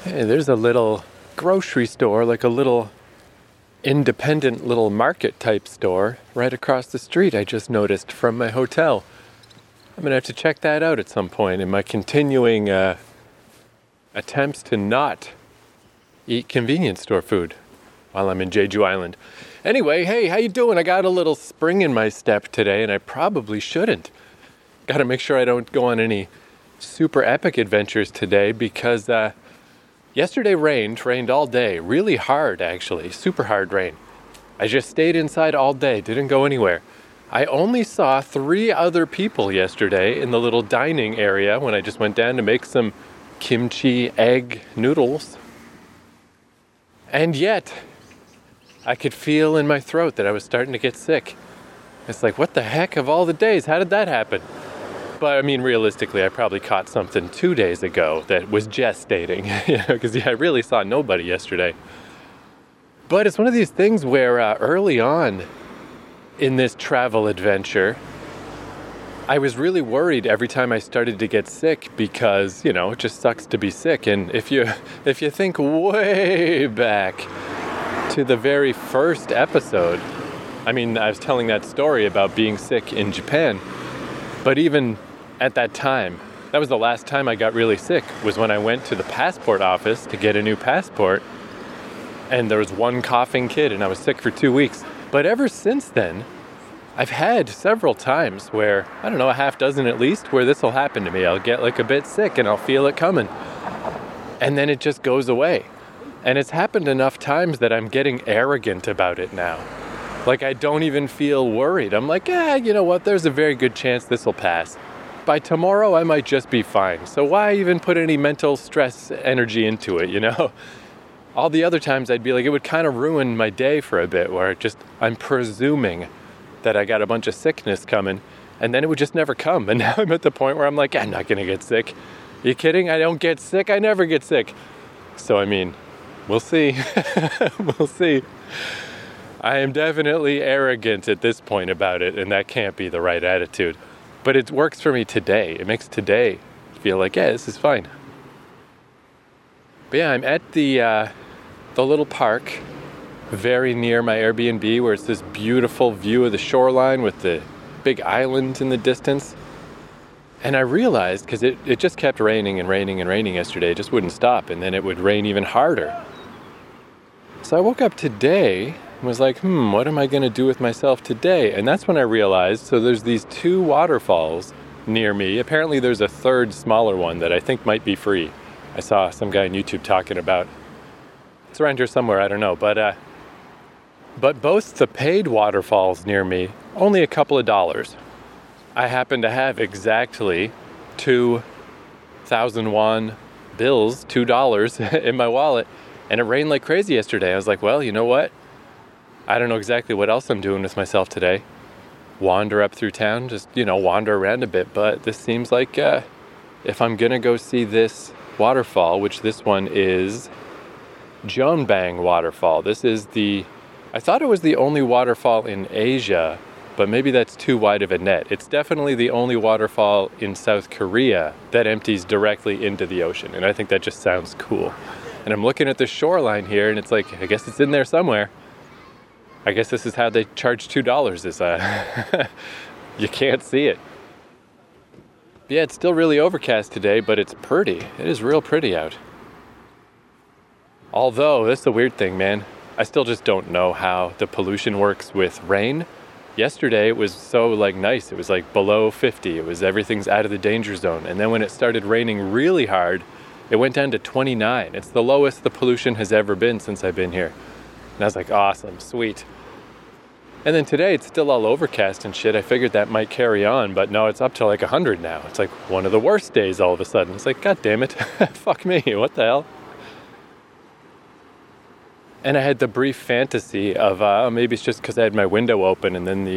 Hey, there's a little grocery store, like a little independent little market type store right across the street, I just noticed, from my hotel. I'm gonna have to check that out at some point in my continuing attempts to not eat convenience store food while I'm in Jeju Island. Anyway, hey, how you doing? I got a little spring in my step today, and I probably shouldn't. Gotta make sure I don't go on any super epic adventures today because yesterday rained all day, really hard actually, super hard rain. I just stayed inside all day, didn't go anywhere. I only saw 3 other people yesterday in the little dining area when I just went down to make some kimchi egg noodles. And yet, I could feel in my throat that I was starting to get sick. It's like, what the heck of all the days? How did that happen? But I mean, realistically, I probably caught something 2 days ago that was gestating, because I really saw nobody yesterday. But it's one of these things where early on in this travel adventure, I was really worried every time I started to get sick because, it just sucks to be sick. And if you think way back to the very first episode, I mean, I was telling that story about being sick in Japan, but even at that time, that was the last time I got really sick, was when I went to the passport office to get a new passport, and there was one coughing kid, and I was sick for 2 weeks. But ever since then, I've had several times where, I don't know, a half dozen at least, where this will happen to me. I'll get like a bit sick, and I'll feel it coming, and then it just goes away. And it's happened enough times that I'm getting arrogant about it now. Like, I don't even feel worried. I'm like, you know what, there's a very good chance this will pass. By tomorrow, I might just be fine. So why even put any mental stress energy into it, All the other times I'd be like, it would kind of ruin my day for a bit, where I'm presuming that I got a bunch of sickness coming, and then it would just never come. And now I'm at the point where I'm like, I'm not going to get sick. You kidding? I don't get sick. I never get sick. So, I mean, we'll see. We'll see. I am definitely arrogant at this point about it, and that can't be the right attitude. But it works for me today. It makes today feel like, this is fine. But yeah, I'm at the little park very near my Airbnb, where it's this beautiful view of the shoreline with the big island in the distance. And I realized, because it just kept raining and raining and raining yesterday, it just wouldn't stop, and then it would rain even harder. So I woke up today and was like, what am I going to do with myself today? And that's when I realized, so there's these 2 waterfalls near me. Apparently there's a third smaller one that I think might be free. I saw some guy on YouTube talking about. It's around here somewhere, I don't know. But both the paid waterfalls near me, only a couple of dollars. I happen to have exactly 2,000 won bills, $2 in my wallet. And it rained like crazy yesterday. I was like, well, you know what? I don't know exactly what else I'm doing with myself today. Wander up through town, just, wander around a bit. But this seems like if I'm going to go see this waterfall, which this one is Jeonbang Waterfall. This is I thought it was the only waterfall in Asia, but maybe that's too wide of a net. It's definitely the only waterfall in South Korea that empties directly into the ocean. And I think that just sounds cool. And I'm looking at the shoreline here, and it's like, I guess it's in there somewhere. I guess this is how they charge $2 is you can't see it. But yeah, it's still really overcast today, but it's pretty. It is real pretty out. Although, that's the weird thing, man. I still just don't know how the pollution works with rain. Yesterday, it was so nice. It was below 50. Everything's out of the danger zone. And then when it started raining really hard, it went down to 29. It's the lowest the pollution has ever been since I've been here. And I was like, awesome, sweet. And then today it's still all overcast and shit. I figured that might carry on, but no, it's up to 100 now. It's one of the worst days all of a sudden. It's God damn it. Fuck me, what the hell? And I had the brief fantasy of maybe it's just because I had my window open and then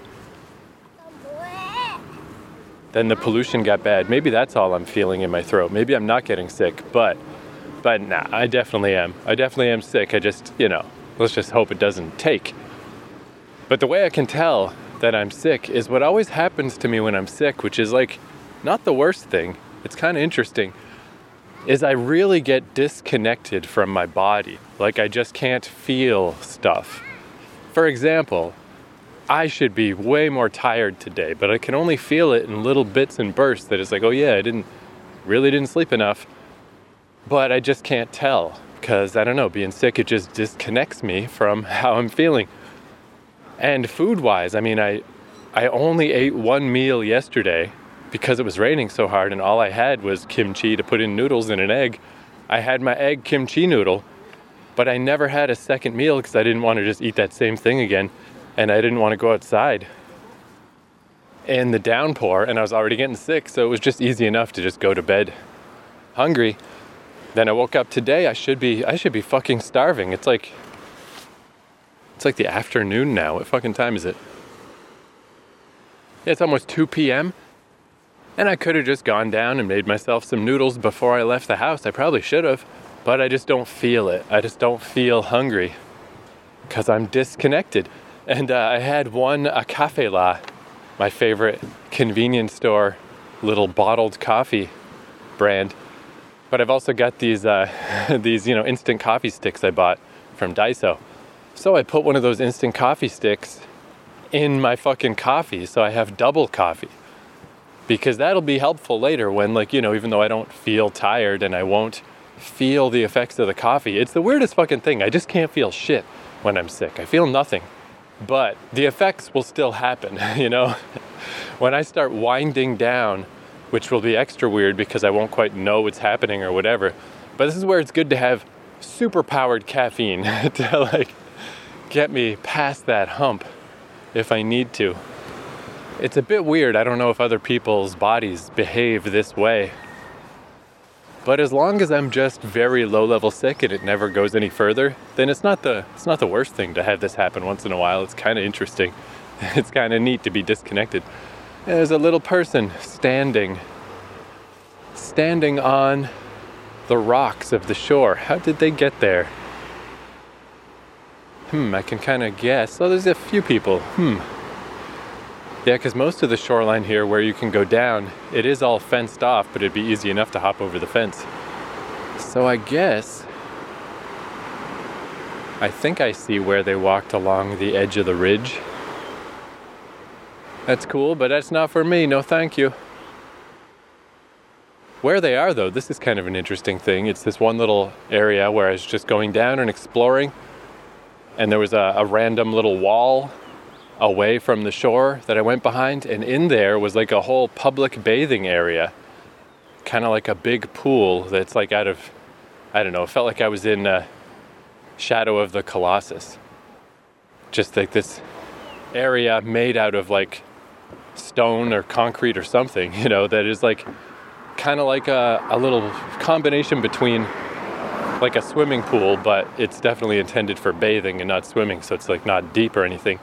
the pollution got bad. Maybe that's all I'm feeling in my throat. Maybe I'm not getting sick, but nah, I definitely am. I definitely am sick. I just, let's just hope it doesn't take. But the way I can tell that I'm sick is what always happens to me when I'm sick, which is not the worst thing. It's kind of interesting. is I really get disconnected from my body. Like I just can't feel stuff. For example, I should be way more tired today, but I can only feel it in little bits and bursts that it's like, oh yeah, I really didn't sleep enough. But I just can't tell because, I don't know, being sick, it just disconnects me from how I'm feeling. And food-wise, I mean, I only ate one meal yesterday because it was raining so hard and all I had was kimchi to put in noodles and an egg. I had my egg kimchi noodle, but I never had a second meal because I didn't want to just eat that same thing again. And I didn't want to go outside in the downpour, and I was already getting sick, so it was just easy enough to just go to bed hungry. Then I woke up today, I should be fucking starving. It's like the afternoon now. What fucking time is it? Yeah, it's almost 2 p.m. And I could have just gone down and made myself some noodles before I left the house. I probably should have, but I just don't feel it. I just don't feel hungry because I'm disconnected. And I had a Cafe La, my favorite convenience store little bottled coffee brand. But I've also got these instant coffee sticks I bought from Daiso. So I put one of those instant coffee sticks in my fucking coffee, so I have double coffee. Because that'll be helpful later when, even though I don't feel tired and I won't feel the effects of the coffee. It's the weirdest fucking thing. I just can't feel shit when I'm sick. I feel nothing. But the effects will still happen, When I start winding down, which will be extra weird because I won't quite know what's happening or whatever. But this is where it's good to have super powered caffeine to get me past that hump if I need to. It's a bit weird. I don't know if other people's bodies behave this way. But as long as I'm just very low-level sick and it never goes any further, then it's not the worst thing to have this happen once in a while. It's kind of interesting. It's kind of neat to be disconnected. And there's a little person standing on the rocks of the shore. How did they get there? I can kind of guess. Oh, there's a few people. Yeah, because most of the shoreline here where you can go down, it is all fenced off, but it'd be easy enough to hop over the fence. So I think I see where they walked along the edge of the ridge. That's cool, but that's not for me. No, thank you. Where they are, though, this is kind of an interesting thing. It's this one little area where I was just going down and exploring, and there was a random little wall away from the shore that I went behind, and in there was like a whole public bathing area, kind of like a big pool that's like out of, I don't know, it felt like I was in Shadow of the Colossus. Just like this area made out of like stone or concrete or something, that is like kind of like a little combination between like a swimming pool, but it's definitely intended for bathing and not swimming, so it's like not deep or anything.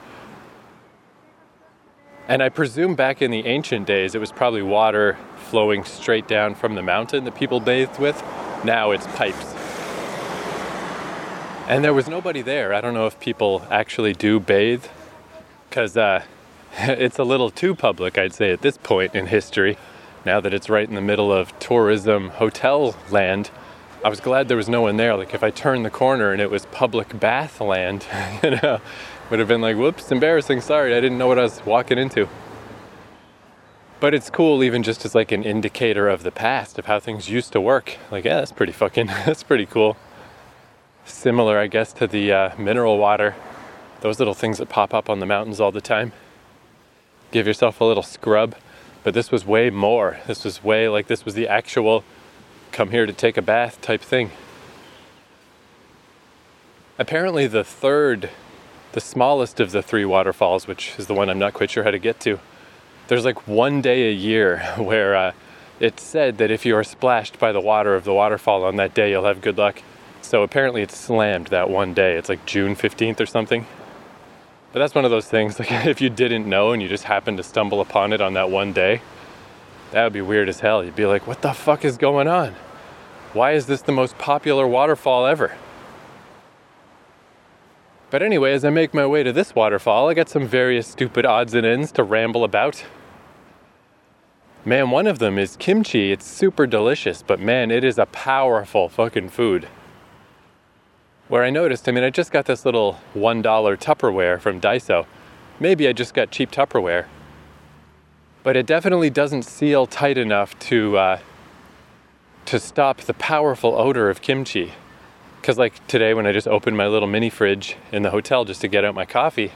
And I presume back in the ancient days, it was probably water flowing straight down from the mountain that people bathed with. Now it's pipes. And there was nobody there. I don't know if people actually do bathe, because it's a little too public, I'd say, at this point in history, now that it's right in the middle of tourism hotel land. I was glad there was no one there. Like if I turned the corner and it was public bath land, would have been like, whoops, embarrassing, sorry, I didn't know what I was walking into. But it's cool even just as like an indicator of the past, of how things used to work. Like, yeah, that's pretty cool. Similar, I guess, to the mineral water, those little things that pop up on the mountains all the time. Give yourself a little scrub. But this was way more. This was the actual come here to take a bath type thing. Apparently the smallest of the three waterfalls, which is the one I'm not quite sure how to get to, there's like one day a year where it's said that if you are splashed by the water of the waterfall on that day, you'll have good luck. So apparently it's slammed that one day. It's like June 15th or something. But that's one of those things, like if you didn't know and you just happened to stumble upon it on that one day, that would be weird as hell. You'd be like, what the fuck is going on? Why is this the most popular waterfall ever? But anyway, as I make my way to this waterfall, I got some various stupid odds and ends to ramble about. Man, one of them is kimchi. It's super delicious, but man, it is a powerful fucking food. Where I noticed, I just got this little $1 Tupperware from Daiso. Maybe I just got cheap Tupperware. But it definitely doesn't seal tight enough to stop the powerful odor of kimchi. Because like today when I just opened my little mini fridge in the hotel just to get out my coffee,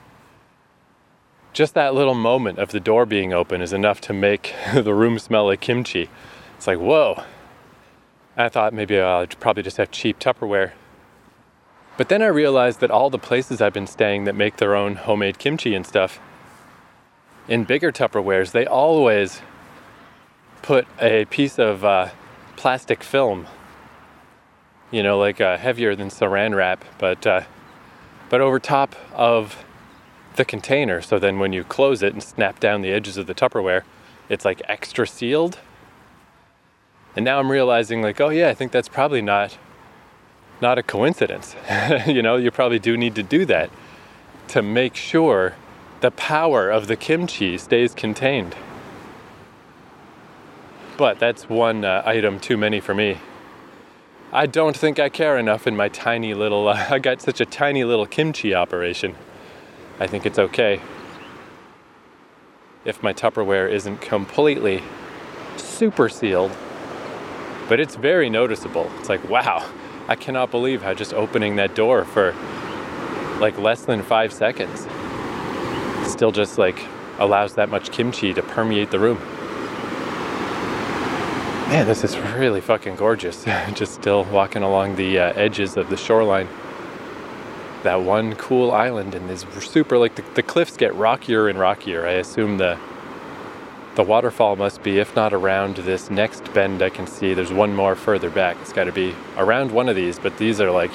just that little moment of the door being open is enough to make the room smell like kimchi. It's like, whoa. I thought maybe I'll probably just have cheap Tupperware. But then I realized that all the places I've been staying that make their own homemade kimchi and stuff, in bigger Tupperwares, they always put a piece of plastic film, like heavier than saran wrap, but over top of the container. So then when you close it and snap down the edges of the Tupperware, it's like extra sealed. And now I'm realizing like, oh yeah, I think that's probably not a coincidence. You probably do need to do that to make sure the power of the kimchi stays contained. But that's one item too many for me. I don't think I care enough in my tiny little, I got such a tiny little kimchi operation. I think it's okay if my Tupperware isn't completely super sealed, but it's very noticeable. It's like, wow, I cannot believe how just opening that door for like less than 5 seconds still just like allows that much kimchi to permeate the room. Man, this is really fucking gorgeous. Just still walking along the edges of the shoreline. That one cool island, and this super, like the cliffs get rockier and rockier. I assume the waterfall must be, if not around this next bend I can see, there's one more further back. It's got to be around one of these, but these are like,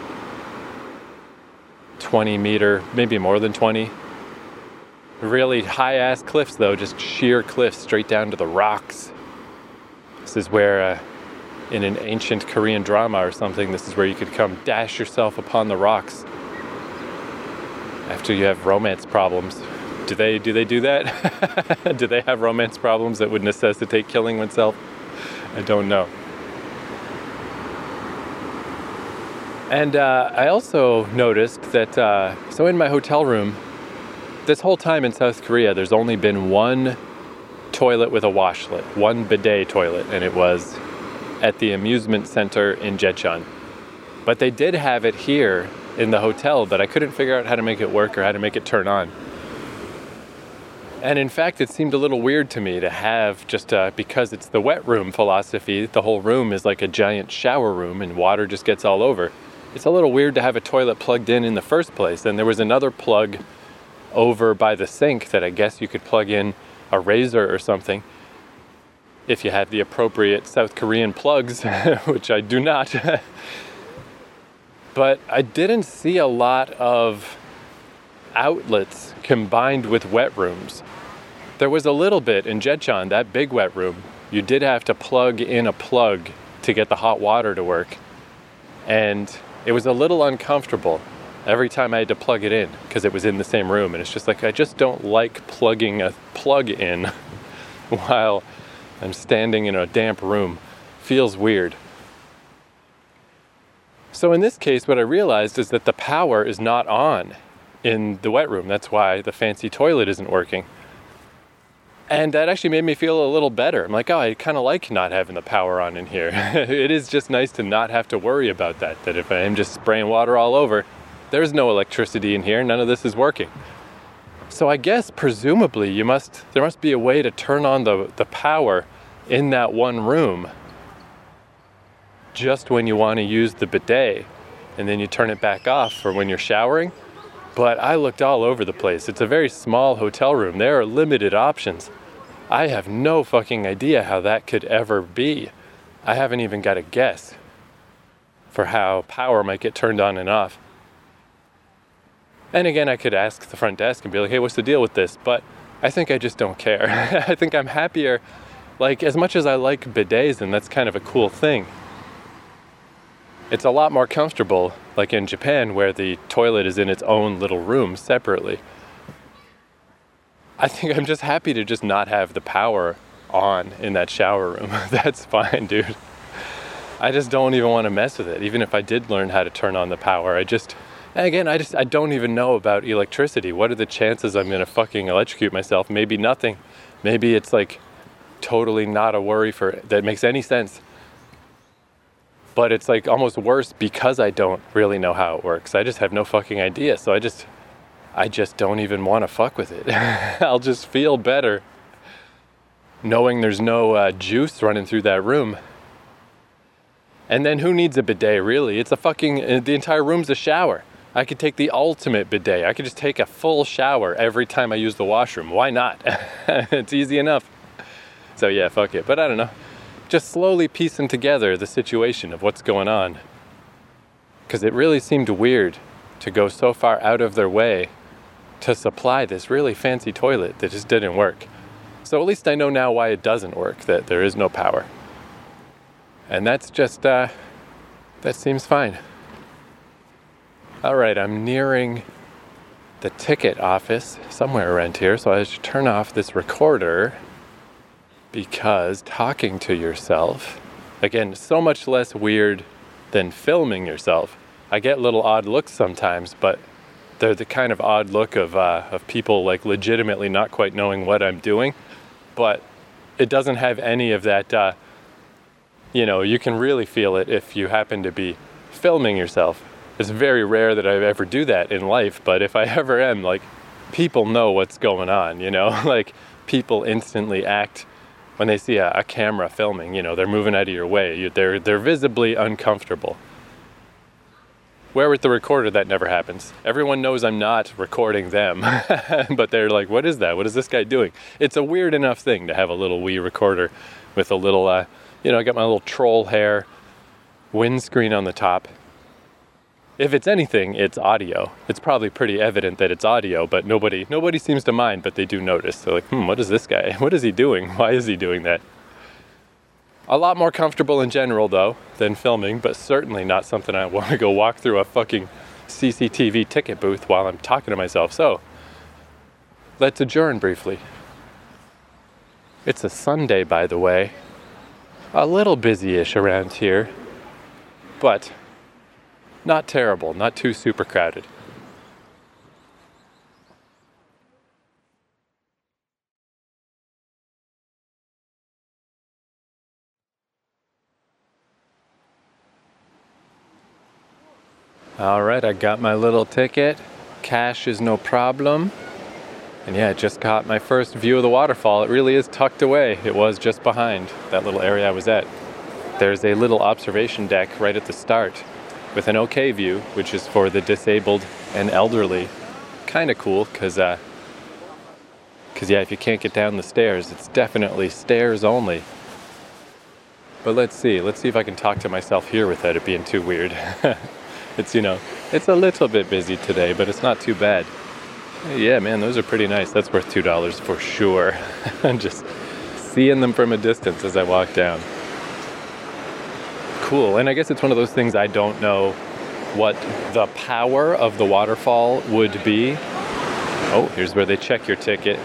20 meter, maybe more than 20. Really high-ass cliffs though, just sheer cliffs straight down to the rocks. This is where, in an ancient Korean drama or something, this is where you could come dash yourself upon the rocks after you have romance problems. Do they do that? Do they have romance problems that would necessitate killing oneself? I don't know. And I also noticed that, so in my hotel room, this whole time in South Korea, there's only been one toilet with a washlet, one bidet toilet, and it was at the amusement center in Jecheon. But they did have it here in the hotel, but I couldn't figure out how to make it work or how to make it turn on. And in fact, it seemed a little weird to me to have just, because it's the wet room philosophy, the whole room is like a giant shower room and water just gets all over. It's a little weird to have a toilet plugged in the first place. And there was another plug over by the sink that I guess you could plug in a razor or something if you have the appropriate South Korean plugs, which I do not. But I didn't see a lot of outlets combined with wet rooms. There was a little bit in Jecheon, that big wet room. You did have to plug in a plug to get the hot water to work. And it was a little uncomfortable every time I had to plug it in because it was in the same room. And it's just like, I just don't like plugging a plug in while I'm standing in a damp room. Feels weird. So in this case, what I realized is that the power is not on in the wet room. That's why the fancy toilet isn't working. And that actually made me feel a little better. I'm like, oh, I kind of like not having the power on in here. It is just nice to not have to worry about that if I am just spraying water all over, there's no electricity in here, none of this is working. So I guess presumably there must be a way to turn on the power in that one room just when you want to use the bidet, and then you turn it back off for when you're showering. But I looked all over the place. It's a very small hotel room. There are limited options. I have no fucking idea how that could ever be. I haven't even got a guess for how power might get turned on and off. And again, I could ask the front desk and be like, hey, what's the deal with this? But I think I just don't care. I think I'm happier, like as much as I like bidets, and that's kind of a cool thing. It's a lot more comfortable, like in Japan, where the toilet is in its own little room separately. I think I'm just happy to just not have the power on in that shower room. That's fine, dude. I just don't even want to mess with it. Even if I did learn how to turn on the power, I don't even know about electricity. What are the chances I'm going to fucking electrocute myself? Maybe nothing. Maybe it's like totally not a worry that makes any sense. But it's like almost worse because I don't really know how it works. I just have no fucking idea. So I just don't even want to fuck with it. I'll just feel better knowing there's no juice running through that room. And then who needs a bidet, really? It's the entire room's a shower. I could take the ultimate bidet. I could just take a full shower every time I use the washroom. Why not? It's easy enough. So yeah, fuck it. But I don't know. Just slowly piecing together the situation of what's going on. Because it really seemed weird to go so far out of their way to supply this really fancy toilet that just didn't work. So at least I know now why it doesn't work, that there is no power. And that's just, that seems fine. All right, I'm nearing the ticket office somewhere around here, so I should turn off this recorder because talking to yourself, again, so much less weird than filming yourself. I get little odd looks sometimes, but they're the kind of odd look of people like legitimately not quite knowing what I'm doing. But it doesn't have any of that, you can really feel it if you happen to be filming yourself. It's very rare that I ever do that in life, but if I ever am, like, people know what's going on, like people instantly act when they see a camera filming, they're moving out of your way. They're visibly uncomfortable. Where with the recorder, that never happens. Everyone knows I'm not recording them, but they're like, what is that? What is this guy doing? It's a weird enough thing to have a little Wii recorder with a little, I got my little troll hair windscreen on the top. If it's anything, it's audio. It's probably pretty evident that it's audio, but nobody seems to mind, but they do notice. They're like, what is this guy? What is he doing? Why is he doing that? A lot more comfortable in general, though, than filming, but certainly not something I want to go walk through a fucking CCTV ticket booth while I'm talking to myself. So, let's adjourn briefly. It's a Sunday, by the way. A little busy-ish around here, but not terrible, not too super crowded. All right, I got my little ticket. Cash is no problem. And yeah, I just caught my first view of the waterfall. It really is tucked away. It was just behind that little area I was at. There's a little observation deck right at the start with an okay view, which is for the disabled and elderly. Kind of cool, because yeah, if you can't get down the stairs, it's definitely stairs only. But let's see if I can talk to myself here without it being too weird. It's a little bit busy today, but it's not too bad. Yeah, man, those are pretty nice. That's worth $2 for sure. I'm just seeing them from a distance as I walk down. Cool, and I guess it's one of those things I don't know what the power of the waterfall would be. Oh, here's where they check your ticket.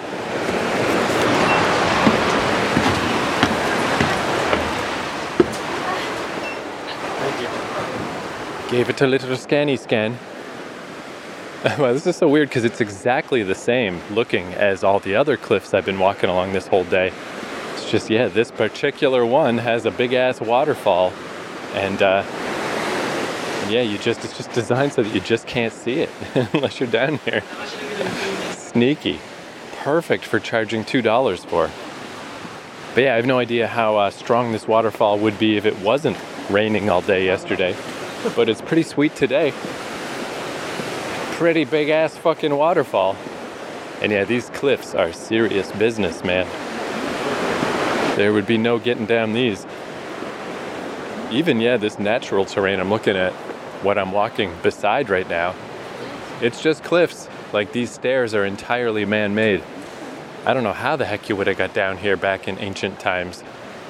Thank you. Gave it a little scanny scan. Well, this is so weird because it's exactly the same looking as all the other cliffs I've been walking along this whole day. It's just, yeah, this particular one has a big ass waterfall. And yeah, it's just designed so that you just can't see it unless you're down here. Sneaky. Perfect for charging $2 for. But yeah, I have no idea how strong this waterfall would be if it wasn't raining all day yesterday. But it's pretty sweet today. Pretty big ass fucking waterfall. And yeah, these cliffs are serious business, man. There would be no getting down these. Even, yeah, this natural terrain I'm looking at, what I'm walking beside right now, it's just cliffs. Like, these stairs are entirely man-made. I don't know how the heck you would have got down here back in ancient times.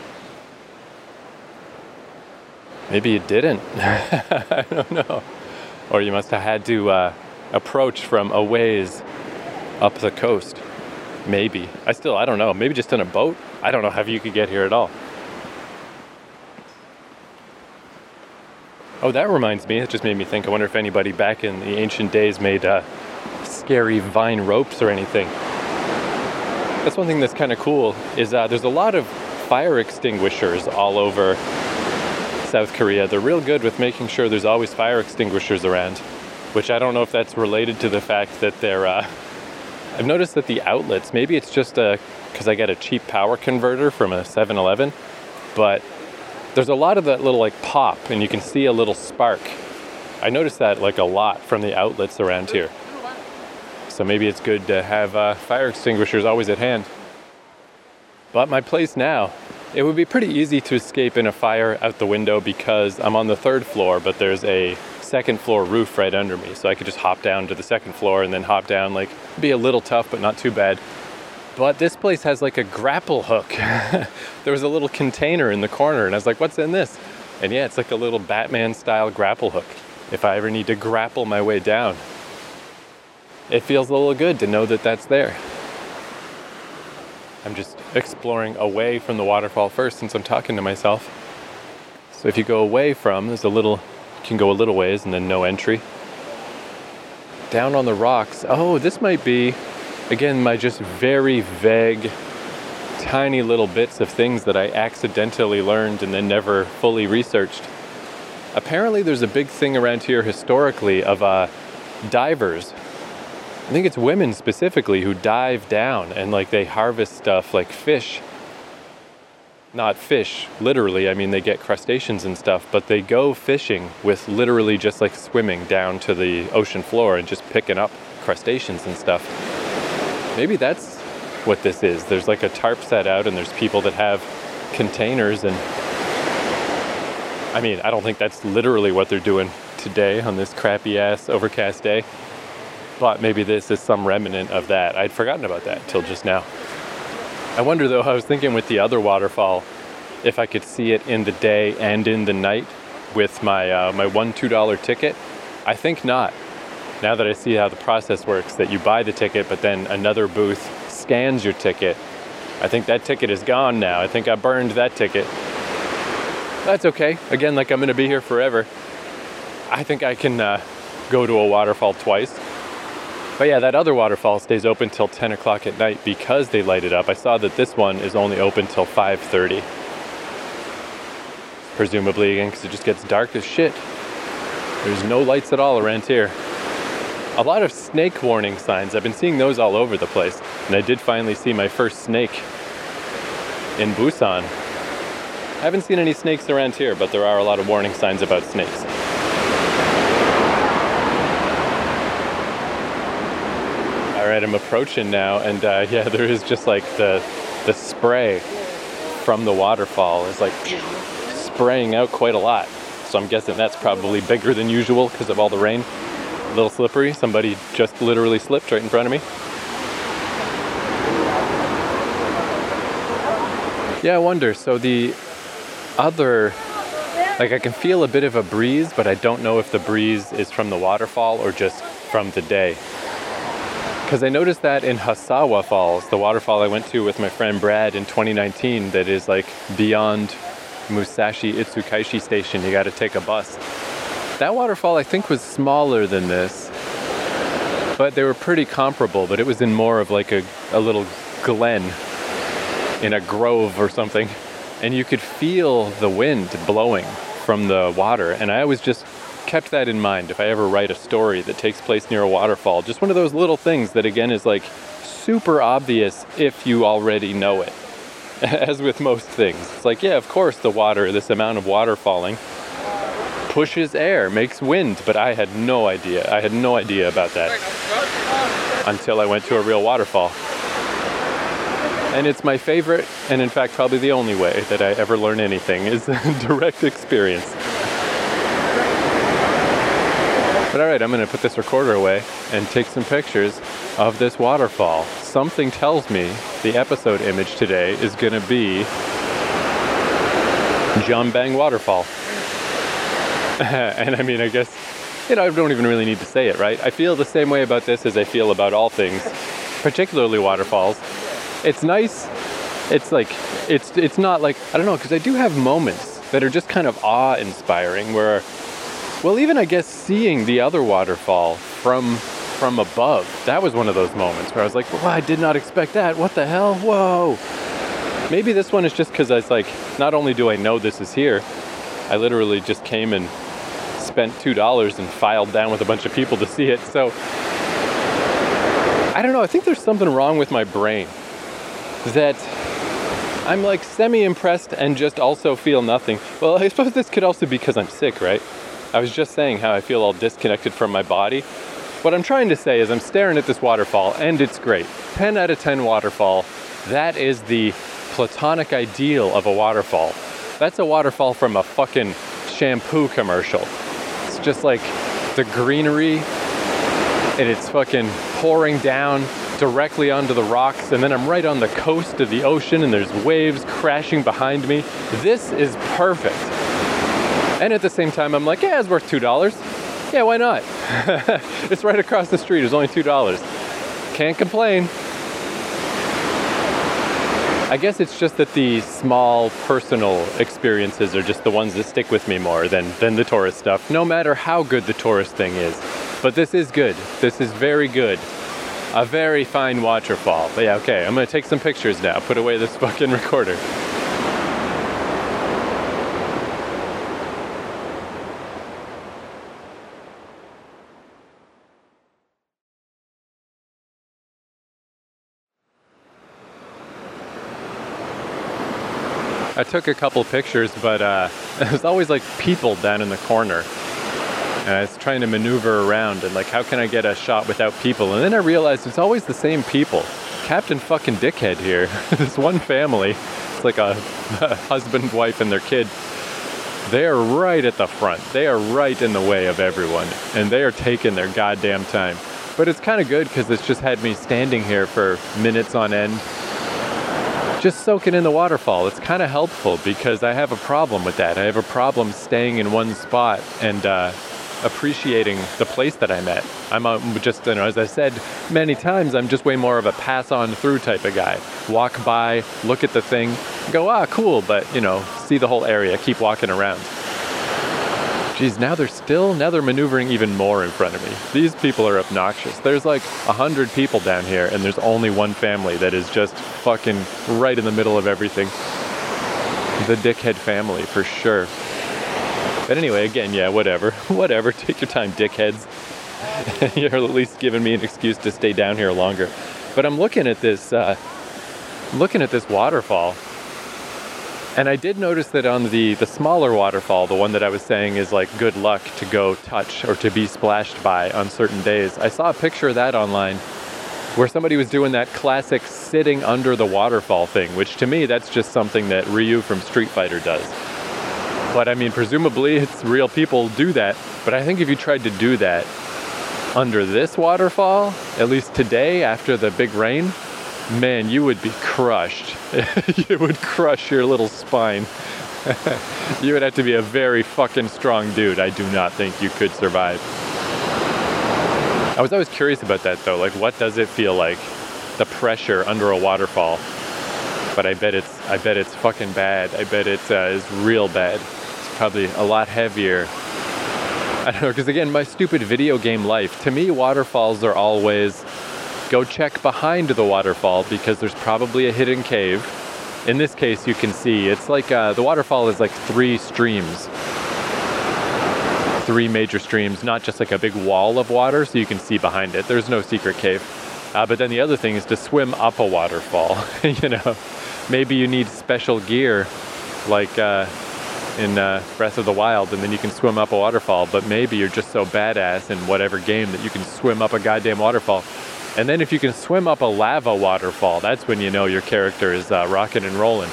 Maybe you didn't. I don't know. Or you must have had to approach from a ways up the coast. Maybe. I don't know. Maybe just in a boat. I don't know how you could get here at all. Oh, that reminds me, it just made me think, I wonder if anybody back in the ancient days made scary vine ropes or anything. That's one thing that's kind of cool, is there's a lot of fire extinguishers all over South Korea. They're real good with making sure there's always fire extinguishers around, which I don't know if that's related to the fact that they're, I've noticed that the outlets, maybe it's just because I get a cheap power converter from a 7-Eleven, but there's a lot of that little like pop, and you can see a little spark. I noticed that like a lot from the outlets around here. So maybe it's good to have fire extinguishers always at hand. But my place now, it would be pretty easy to escape in a fire out the window because I'm on the 3rd floor, but there's a 2nd floor roof right under me. So I could just hop down to the 2nd floor and then hop down, like, be a little tough, but not too bad. But this place has like a grapple hook. There was a little container in the corner and I was like, what's in this? And yeah, it's like a little Batman style grapple hook. If I ever need to grapple my way down, it feels a little good to know that that's there. I'm just exploring away from the waterfall first since I'm talking to myself. So if you go away from, you can go a little ways and then no entry. Down on the rocks, oh, this might be, again, my just very vague, tiny little bits of things that I accidentally learned and then never fully researched. Apparently there's a big thing around here historically of divers. I think it's women specifically who dive down and like they harvest stuff like fish. Not fish, literally, I mean they get crustaceans and stuff, but they go fishing with literally just like swimming down to the ocean floor and just picking up crustaceans and stuff. Maybe that's what this is. There's like a tarp set out and there's people that have containers, and I mean, I don't think that's literally what they're doing today on this crappy ass overcast day, but maybe this is some remnant of that. I'd forgotten about that till just now. I wonder though, I was thinking with the other waterfall, if I could see it in the day and in the night with my my $1-2 ticket. I think not. Now that I see how the process works, that you buy the ticket, but then another booth scans your ticket. I think that ticket is gone now. I think I burned that ticket. That's okay. Again, like I'm going to be here forever. I think I can go to a waterfall twice. But yeah, that other waterfall stays open till 10 o'clock at night because they light it up. I saw that this one is only open till 5:30. Presumably, again, because it just gets dark as shit. There's no lights at all around here. A lot of snake warning signs. I've been seeing those all over the place. And I did finally see my first snake in Busan. I haven't seen any snakes around here, but there are a lot of warning signs about snakes. All right, I'm approaching now, and yeah, there is just like the spray from the waterfall is like spraying out quite a lot. So I'm guessing that's probably bigger than usual because of all the rain. A little slippery. Somebody just literally slipped right in front of me. Yeah, I wonder. So the other, like I can feel a bit of a breeze, but I don't know if the breeze is from the waterfall or just from the day. Because I noticed that in Hasawa Falls, the waterfall I went to with my friend Brad in 2019, that is like beyond Musashi Itsukaishi Station. You got to take a bus. That waterfall I think was smaller than this, but they were pretty comparable, but it was in more of like a little glen in a grove or something, and you could feel the wind blowing from the water, and I always just kept that in mind if I ever write a story that takes place near a waterfall. Just one of those little things that again is like super obvious if you already know it. As with most things, it's like, yeah, of course the water, this amount of water falling pushes air, makes wind, but I had no idea. I had no idea about that until I went to a real waterfall. And it's my favorite, and in fact probably the only way that I ever learn anything is direct experience. But alright, I'm going to put this recorder away and take some pictures of this waterfall. Something tells me the episode image today is going to be Jeonbang Waterfall. And I mean, I guess, I don't even really need to say it, right? I feel the same way about this as I feel about all things, particularly waterfalls. It's nice. It's like, it's not like, I don't know, because I do have moments that are just kind of awe-inspiring where, well, even I guess seeing the other waterfall from above, that was one of those moments where I was like, well, I did not expect that. What the hell? Whoa. Maybe this one is just because I was like, not only do I know this is here, I literally just came and spent $2 and filed down with a bunch of people to see it. So I don't know. I think there's something wrong with my brain that I'm like semi-impressed and just also feel nothing. Well, I suppose this could also be because I'm sick, right? I was just saying how I feel all disconnected from my body. What I'm trying to say is I'm staring at this waterfall and it's great. 10 out of 10 waterfall. That is the platonic ideal of a waterfall. That's a waterfall from a fucking shampoo commercial. It's just like the greenery and it's fucking pouring down directly onto the rocks, and then I'm right on the coast of the ocean and there's waves crashing behind me. This is perfect. And at the same time, I'm like, yeah, it's worth $2. Yeah, why not? It's right across the street. It's only $2. Can't complain. I guess it's just that the small personal experiences are just the ones that stick with me more than the tourist stuff, no matter how good the tourist thing is. But this is good. This is very good. A very fine waterfall. But yeah, okay, I'm gonna take some pictures now. Put away this fucking recorder. I took a couple pictures, but there's always like people down in the corner. And I was trying to maneuver around and like, how can I get a shot without people? And then I realized it's always the same people. Captain fucking Dickhead here. This one family, it's like a husband, wife, and their kid. They are right at the front. They are right in the way of everyone. And they are taking their goddamn time. But it's kind of good because it's just had me standing here for minutes on end, just soaking in the waterfall. It's kind of helpful because I have a problem with that. I have a problem staying in one spot and appreciating the place that I'm at. I'm just, as I said many times, I'm just way more of a pass on through type of guy. Walk by, look at the thing, go, cool, but, see the whole area, keep walking around. Geez, now they're maneuvering even more in front of me. These people are obnoxious. There's like 100 people down here, and there's only one family that is just fucking right in the middle of everything. The dickhead family, for sure. But anyway, again, yeah, whatever. Whatever, take your time, dickheads. You're at least giving me an excuse to stay down here longer. But I'm looking at this waterfall. And I did notice that on the smaller waterfall, the one that I was saying is like good luck to go touch or to be splashed by on certain days. I saw a picture of that online where somebody was doing that classic sitting under the waterfall thing, which to me, that's just something that Ryu from Street Fighter does. But I mean, presumably it's real people do that. But I think if you tried to do that under this waterfall, at least today after the big rain, man, you would be crushed. You would crush your little spine. You would have to be a very fucking strong dude. I do not think you could survive. I was always curious about that though. Like, what does it feel like? The pressure under a waterfall. But I bet it's fucking bad. I bet it is real bad. It's probably a lot heavier. I don't know, because again, my stupid video game life, to me, waterfalls are always go check behind the waterfall because there's probably a hidden cave. In this case, you can see it's like the waterfall is like 3 streams. 3 major streams, not just like a big wall of water, so you can see behind it. There's no secret cave. But then the other thing is to swim up a waterfall. Maybe you need special gear like in Breath of the Wild, and then you can swim up a waterfall. But maybe you're just so badass in whatever game that you can swim up a goddamn waterfall. And then if you can swim up a lava waterfall, that's when you know your character is rocking and rolling.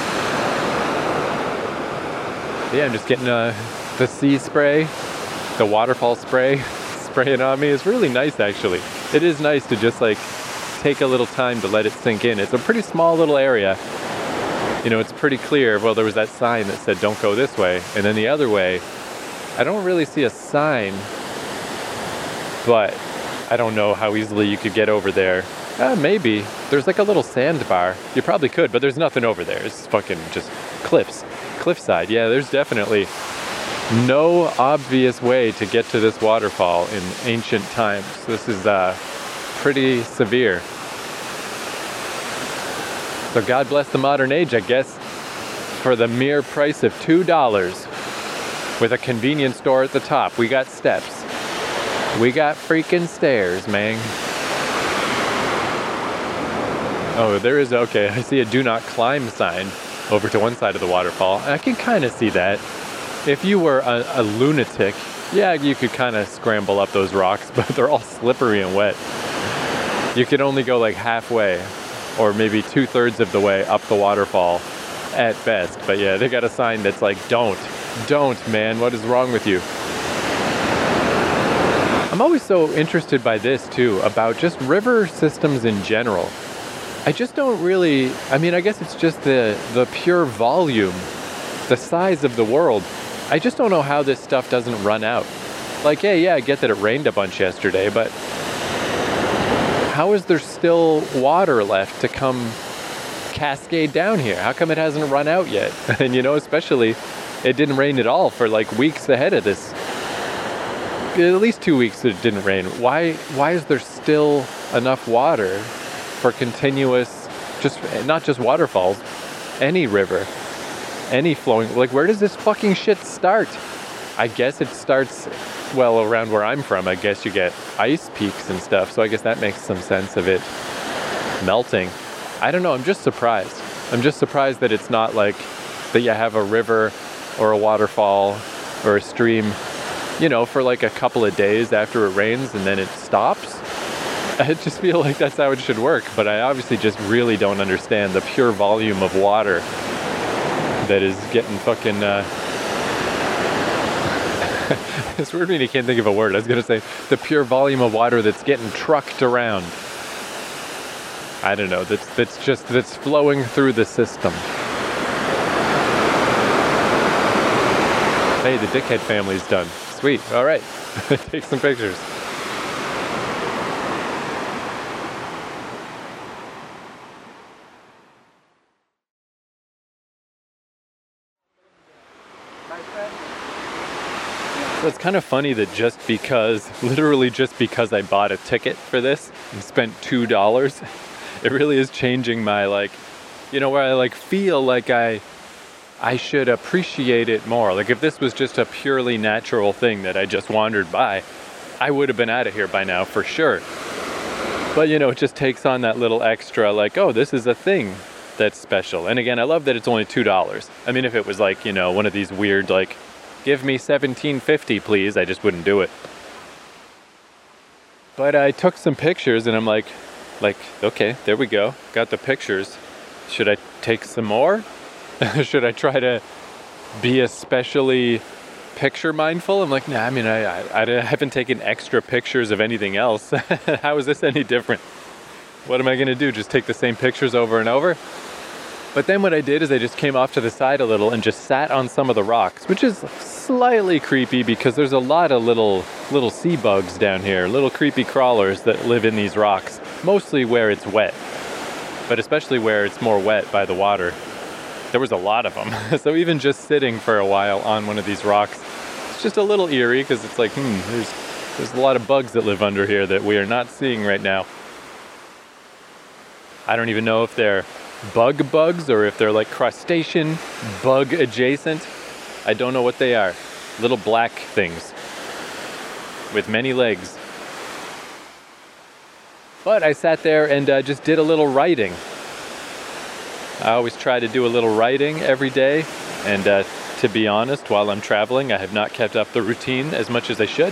Yeah, I'm just getting the sea spray, the waterfall spray, spraying on me. It's really nice, actually. It is nice to just like take a little time to let it sink in. It's a pretty small little area. It's pretty clear. Well, there was that sign that said don't go this way. And then the other way, I don't really see a sign, but I don't know how easily you could get over there. Maybe. There's like a little sandbar. You probably could, but there's nothing over there. It's fucking just cliffs. Cliffside. Yeah, there's definitely no obvious way to get to this waterfall in ancient times. This is pretty severe. So God bless the modern age, I guess, for the mere price of $2 with a convenience store at the top. We got steps. We got freaking stairs, man. Oh, there is, okay, I see a do not climb sign over to one side of the waterfall. I can kind of see that. If you were a lunatic, yeah, you could kind of scramble up those rocks, but they're all slippery and wet. You could only go like halfway, or maybe 2/3 of the way up the waterfall at best. But yeah, they got a sign that's like, don't, man, what is wrong with you? I'm always so interested by this too, about just river systems in general. I just don't really, I mean, I guess it's just the pure volume, the size of the world. I just don't know how this stuff doesn't run out. Like, yeah, I get that it rained a bunch yesterday, but how is there still water left to come cascade down here? How come it hasn't run out yet? And you know, especially, it didn't rain at all for like weeks ahead of this. At least 2 weeks that it didn't rain. Why is there still enough water for continuous, just not just waterfalls, any river, any flowing, like where does this fucking shit start? I guess it starts, well, around where I'm from. I guess you get ice peaks and stuff, so I guess that makes some sense of it melting. I don't know, I'm just surprised. I'm just surprised that it's not like that you have a river or a waterfall or a stream, you know, for like a couple of days after it rains and then it stops. I just feel like that's how it should work, but I obviously just really don't understand the pure volume of water that is getting fucking, it's weird when you can't think of a word. I was going to say the pure volume of water that's getting trucked around. I don't know, that's flowing through the system. Hey, the dickhead family's done. Sweet, all right. Take some pictures. So it's kind of funny that literally just because I bought a ticket for this and spent $2, it really is changing my, like, you know, where I like feel like I should appreciate it more. Like if this was just a purely natural thing that I just wandered by, I would have been out of here by now for sure. But you know, it just takes on that little extra, like, oh, this is a thing that's special. And again, I love that it's only $2. I mean, if it was like, you know, one of these weird, like, give me $17.50 please, I just wouldn't do it. But I took some pictures and I'm like, okay, there we go. Got the pictures. Should I take some more? Should I try to be especially picture mindful? I'm like, nah, I mean, I haven't taken extra pictures of anything else. How is this any different? What am I gonna do? Just take the same pictures over and over? But then what I did is I just came off to the side a little and just sat on some of the rocks, which is slightly creepy because there's a lot of little sea bugs down here, little creepy crawlers that live in these rocks, mostly where it's wet, but especially where it's more wet by the water. There was a lot of them. So even just sitting for a while on one of these rocks, it's just a little eerie because it's like, there's a lot of bugs that live under here that we are not seeing right now. I don't even know if they're bugs or if they're like crustacean, bug adjacent. I don't know what they are. Little black things with many legs. But I sat there and just did a little writing. I always try to do a little writing every day, and to be honest, while I'm traveling, I have not kept up the routine as much as I should.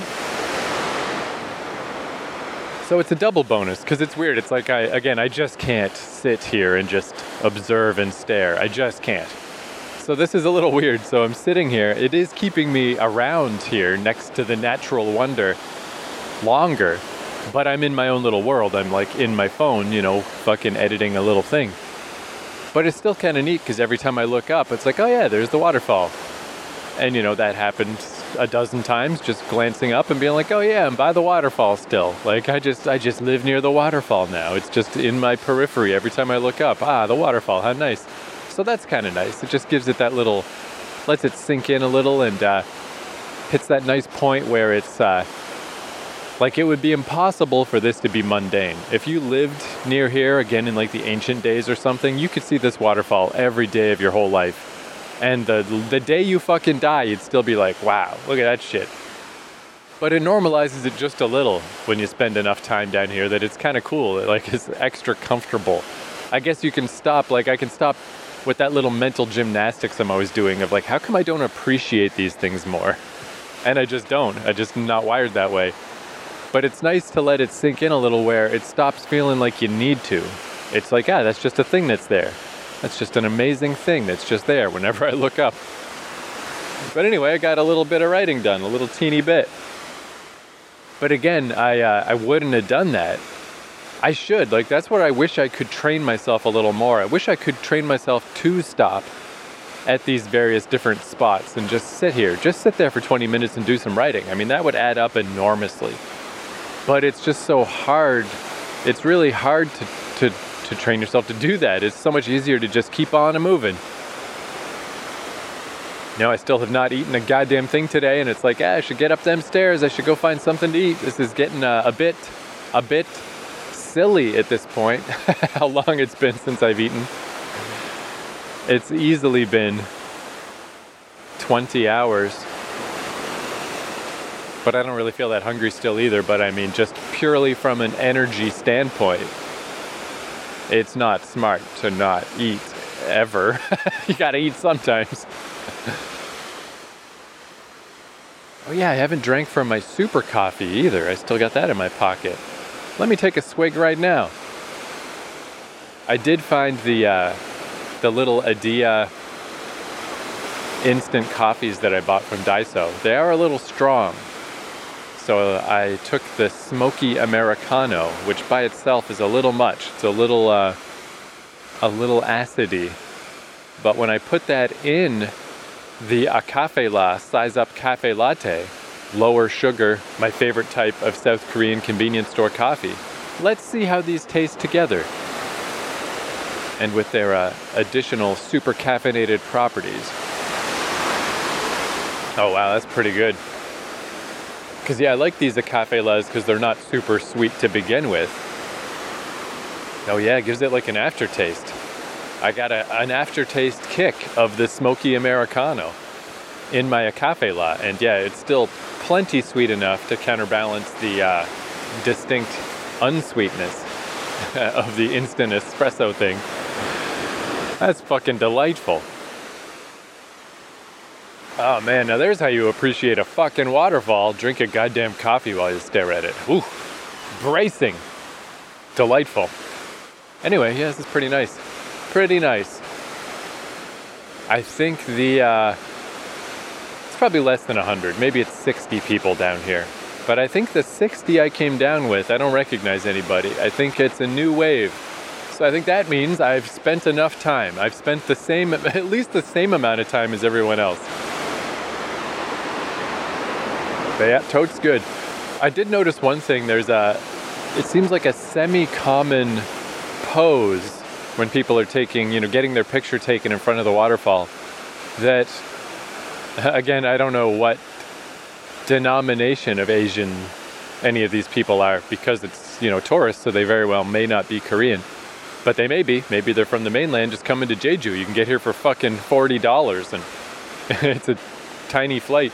So it's a double bonus, because it's weird. It's like, I just can't sit here and just observe and stare. I just can't. So this is a little weird. So I'm sitting here. It is keeping me around here next to the natural wonder longer, but I'm in my own little world. I'm like in my phone, you know, fucking editing a little thing. But it's still kind of neat because every time I look up, it's like, oh yeah, there's the waterfall. And, that happened a dozen times, just glancing up and being like, oh yeah, I'm by the waterfall still. Like, I just live near the waterfall now. It's just in my periphery every time I look up. The waterfall, how nice. So that's kind of nice. It just gives it that little, lets it sink in a little, and hits that nice point where it's like, it would be impossible for this to be mundane. If you lived near here, again in like the ancient days or something, you could see this waterfall every day of your whole life. And the day you fucking die, you'd still be like, wow, look at that shit. But it normalizes it just a little when you spend enough time down here that it's kind of cool. Like, it's extra comfortable. I guess you can stop, like I can stop with that little mental gymnastics I'm always doing of like, how come I don't appreciate these things more? And I just don't. I just am not wired that way. But it's nice to let it sink in a little where it stops feeling like you need to. It's like, that's just a thing that's there. That's just an amazing thing that's just there whenever I look up. But anyway, I got a little bit of writing done, a little teeny bit. But again, I wouldn't have done that. I should. Like, that's where I wish I could train myself a little more. I wish I could train myself to stop at these various different spots and just sit here. Just sit there for 20 minutes and do some writing. I mean, that would add up enormously. But it's just so hard. It's really hard to train yourself to do that. It's so much easier to just keep on and moving. I still have not eaten a goddamn thing today, and it's like, I should get up them stairs. I should go find something to eat. This is getting a bit silly at this point. How long it's been since I've eaten. It's easily been 20 hours. But I don't really feel that hungry still either. But I mean, just purely from an energy standpoint, it's not smart to not eat ever. You gotta eat sometimes. Oh yeah, I haven't drank from my super coffee either. I still got that in my pocket. Let me take a swig right now. I did find the little Adia instant coffees that I bought from Daiso. They are a little strong. So I took the Smoky Americano, which by itself is a little much. It's a little acidy. But when I put that in the Acafela Size Up Cafe Latte, lower sugar, my favorite type of South Korean convenience store coffee, let's see how these taste together. And with their additional super caffeinated properties. Oh wow, that's pretty good. Because I like these Acafelas because they're not super sweet to begin with. Oh yeah, it gives it like an aftertaste. I got an aftertaste kick of the Smoky Americano in my Acafela. And yeah, it's still plenty sweet enough to counterbalance the distinct unsweetness of the instant espresso thing. That's fucking delightful. Oh man, now there's how you appreciate a fucking waterfall. Drink a goddamn coffee while you stare at it. Ooh, bracing. Delightful. Anyway, yeah, this is pretty nice. Pretty nice. I think it's probably less than 100. Maybe it's 60 people down here. But I think the 60 I came down with, I don't recognize anybody. I think it's a new wave. So I think that means I've spent enough time. I've spent at least the same amount of time as everyone else. But yeah, totes good. I did notice one thing. It seems like a semi-common pose when people are getting their picture taken in front of the waterfall. That, again, I don't know what denomination of Asian any of these people are, because it's, tourists, so they very well may not be Korean. But they may be. Maybe they're from the mainland just coming to Jeju. You can get here for fucking $40 and it's a tiny flight.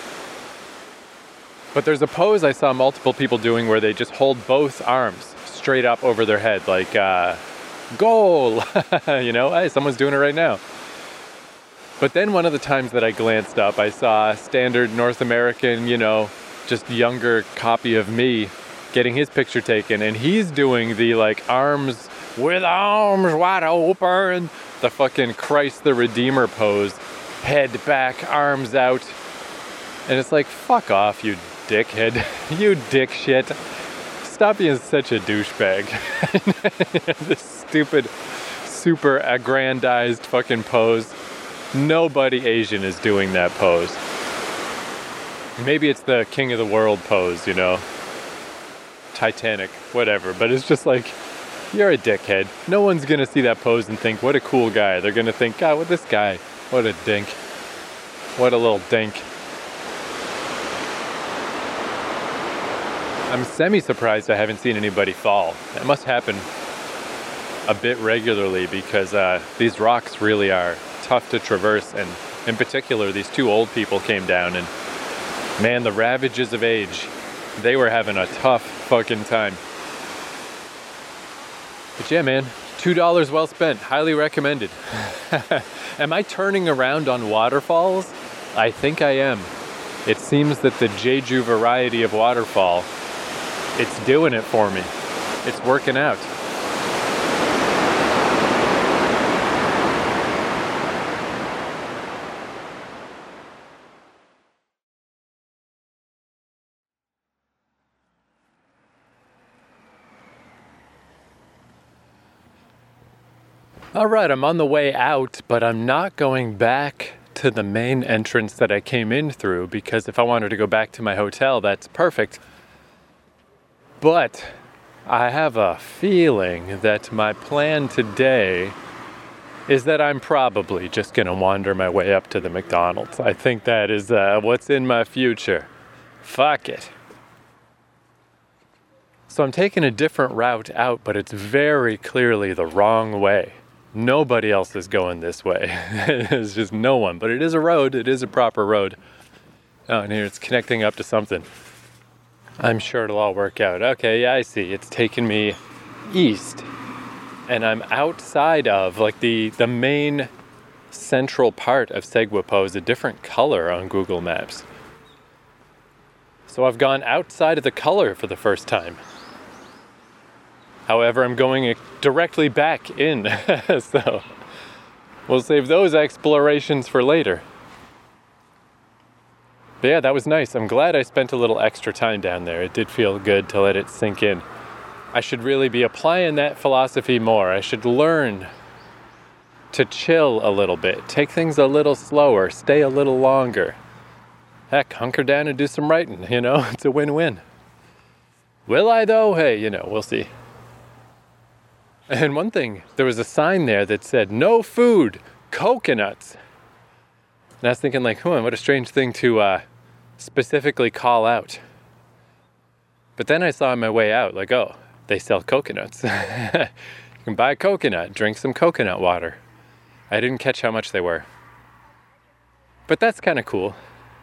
But there's a pose I saw multiple people doing where they just hold both arms straight up over their head, like, goal! Hey, someone's doing it right now. But then one of the times that I glanced up, I saw a standard North American, just younger copy of me getting his picture taken, and he's doing the, arms with arms wide open, the fucking Christ the Redeemer pose, head back, arms out. And it's like, fuck off, you dickhead. You dick shit. Stop being such a douchebag. This stupid, super aggrandized fucking pose. Nobody Asian is doing that pose. Maybe it's the king of the world pose, you know, Titanic, whatever, but it's just like, you're a dickhead. No one's gonna see that pose and think, what a cool guy. They're gonna think, God, what this guy, what a dink. What a little dink. I'm semi-surprised I haven't seen anybody fall. That must happen a bit regularly because these rocks really are tough to traverse, and in particular, these two old people came down and man, the ravages of age, they were having a tough fucking time. But yeah, man, $2 well spent, highly recommended. Am I turning around on waterfalls? I think I am. It seems that the Jeju variety of waterfall, it's doing it for me. It's working out. All right, I'm on the way out, but I'm not going back to the main entrance that I came in through, because if I wanted to go back to my hotel, that's perfect. But I have a feeling that my plan today is that I'm probably just going to wander my way up to the McDonald's. I think that is what's in my future. Fuck it. So I'm taking a different route out, but it's very clearly the wrong way. Nobody else is going this way. There's just no one. But it is a road. It is a proper road. Oh, and here it's connecting up to something. I'm sure it'll all work out. Okay, yeah, I see. It's taking me east. And I'm outside of, like, the main central part of Segwapo is a different color on Google Maps. So I've gone outside of the color for the first time. However, I'm going directly back in, so we'll save those explorations for later. But yeah, that was nice. I'm glad I spent a little extra time down there. It did feel good to let it sink in. I should really be applying that philosophy more. I should learn to chill a little bit, take things a little slower, stay a little longer. Heck, hunker down and do some writing, you know? It's a win-win. Will I though? Hey, you know, we'll see. And one thing, there was a sign there that said, no food, coconuts. And I was thinking like, what a strange thing to specifically call out. But then I saw on my way out, like, oh, they sell coconuts. You can buy a coconut, drink some coconut water. I didn't catch how much they were. But that's kind of cool.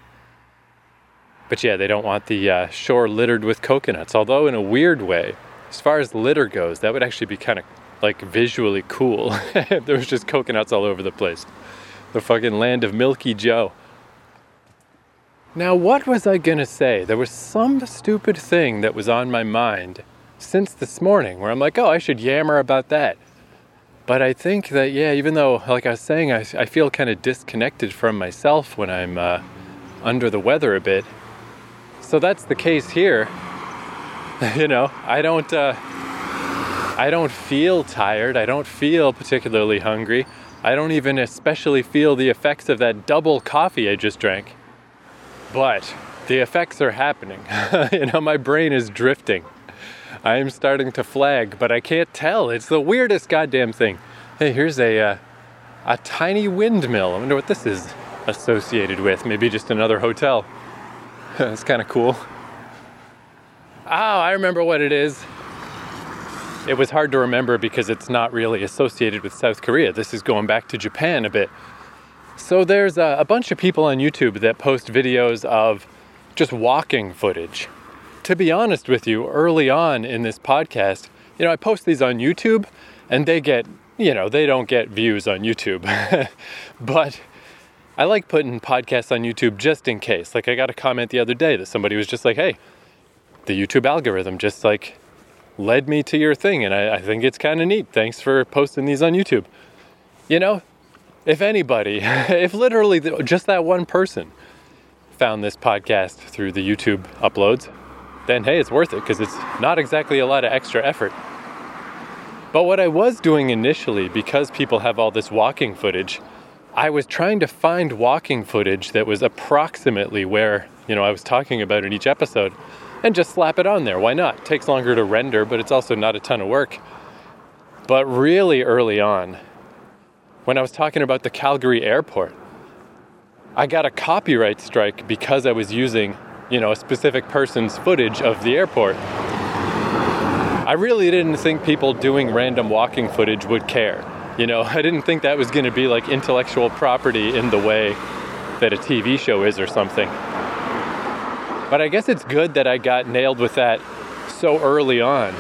But yeah, they don't want the shore littered with coconuts. Although in a weird way, as far as litter goes, that would actually be kind of like visually cool. There was just coconuts all over the place. The fucking land of Milky Joe. Now, what was I gonna say? There was some stupid thing that was on my mind since this morning where I'm like, oh, I should yammer about that. But I think that, yeah, even though, like I was saying, I feel kind of disconnected from myself when I'm under the weather a bit. So that's the case here. You know, I don't feel tired. I don't feel particularly hungry. I don't even especially feel the effects of that double coffee I just drank. But the effects are happening. You know, my brain is drifting. I am starting to flag, but I can't tell. It's the weirdest goddamn thing. Hey, here's a tiny windmill. I wonder what this is associated with. Maybe just another hotel. That's kind of cool. Oh, I remember what it is. It was hard to remember because it's not really associated with South Korea. This is going back to Japan a bit. So there's a bunch of people on YouTube that post videos of just walking footage. To be honest with you, early on in this podcast, you know, I post these on YouTube and they get, you know, they don't get views on YouTube. But I like putting podcasts on YouTube just in case. Like I got a comment the other day that somebody was just like, hey, the YouTube algorithm just like led me to your thing, and I think it's kind of neat. Thanks for posting these on YouTube. You know, if anybody, if literally just that one person found this podcast through the YouTube uploads, then hey, it's worth it because it's not exactly a lot of extra effort. But what I was doing initially, because people have all this walking footage, I was trying to find walking footage that was approximately where, I was talking about in each episode, and just slap it on there. Why not? It takes longer to render, but it's also not a ton of work. But really early on, when I was talking about the Calgary airport, I got a copyright strike because I was using, a specific person's footage of the airport. I really didn't think people doing random walking footage would care. I didn't think that was going to be like intellectual property in the way that a TV show is or something. But I guess it's good that I got nailed with that so early on.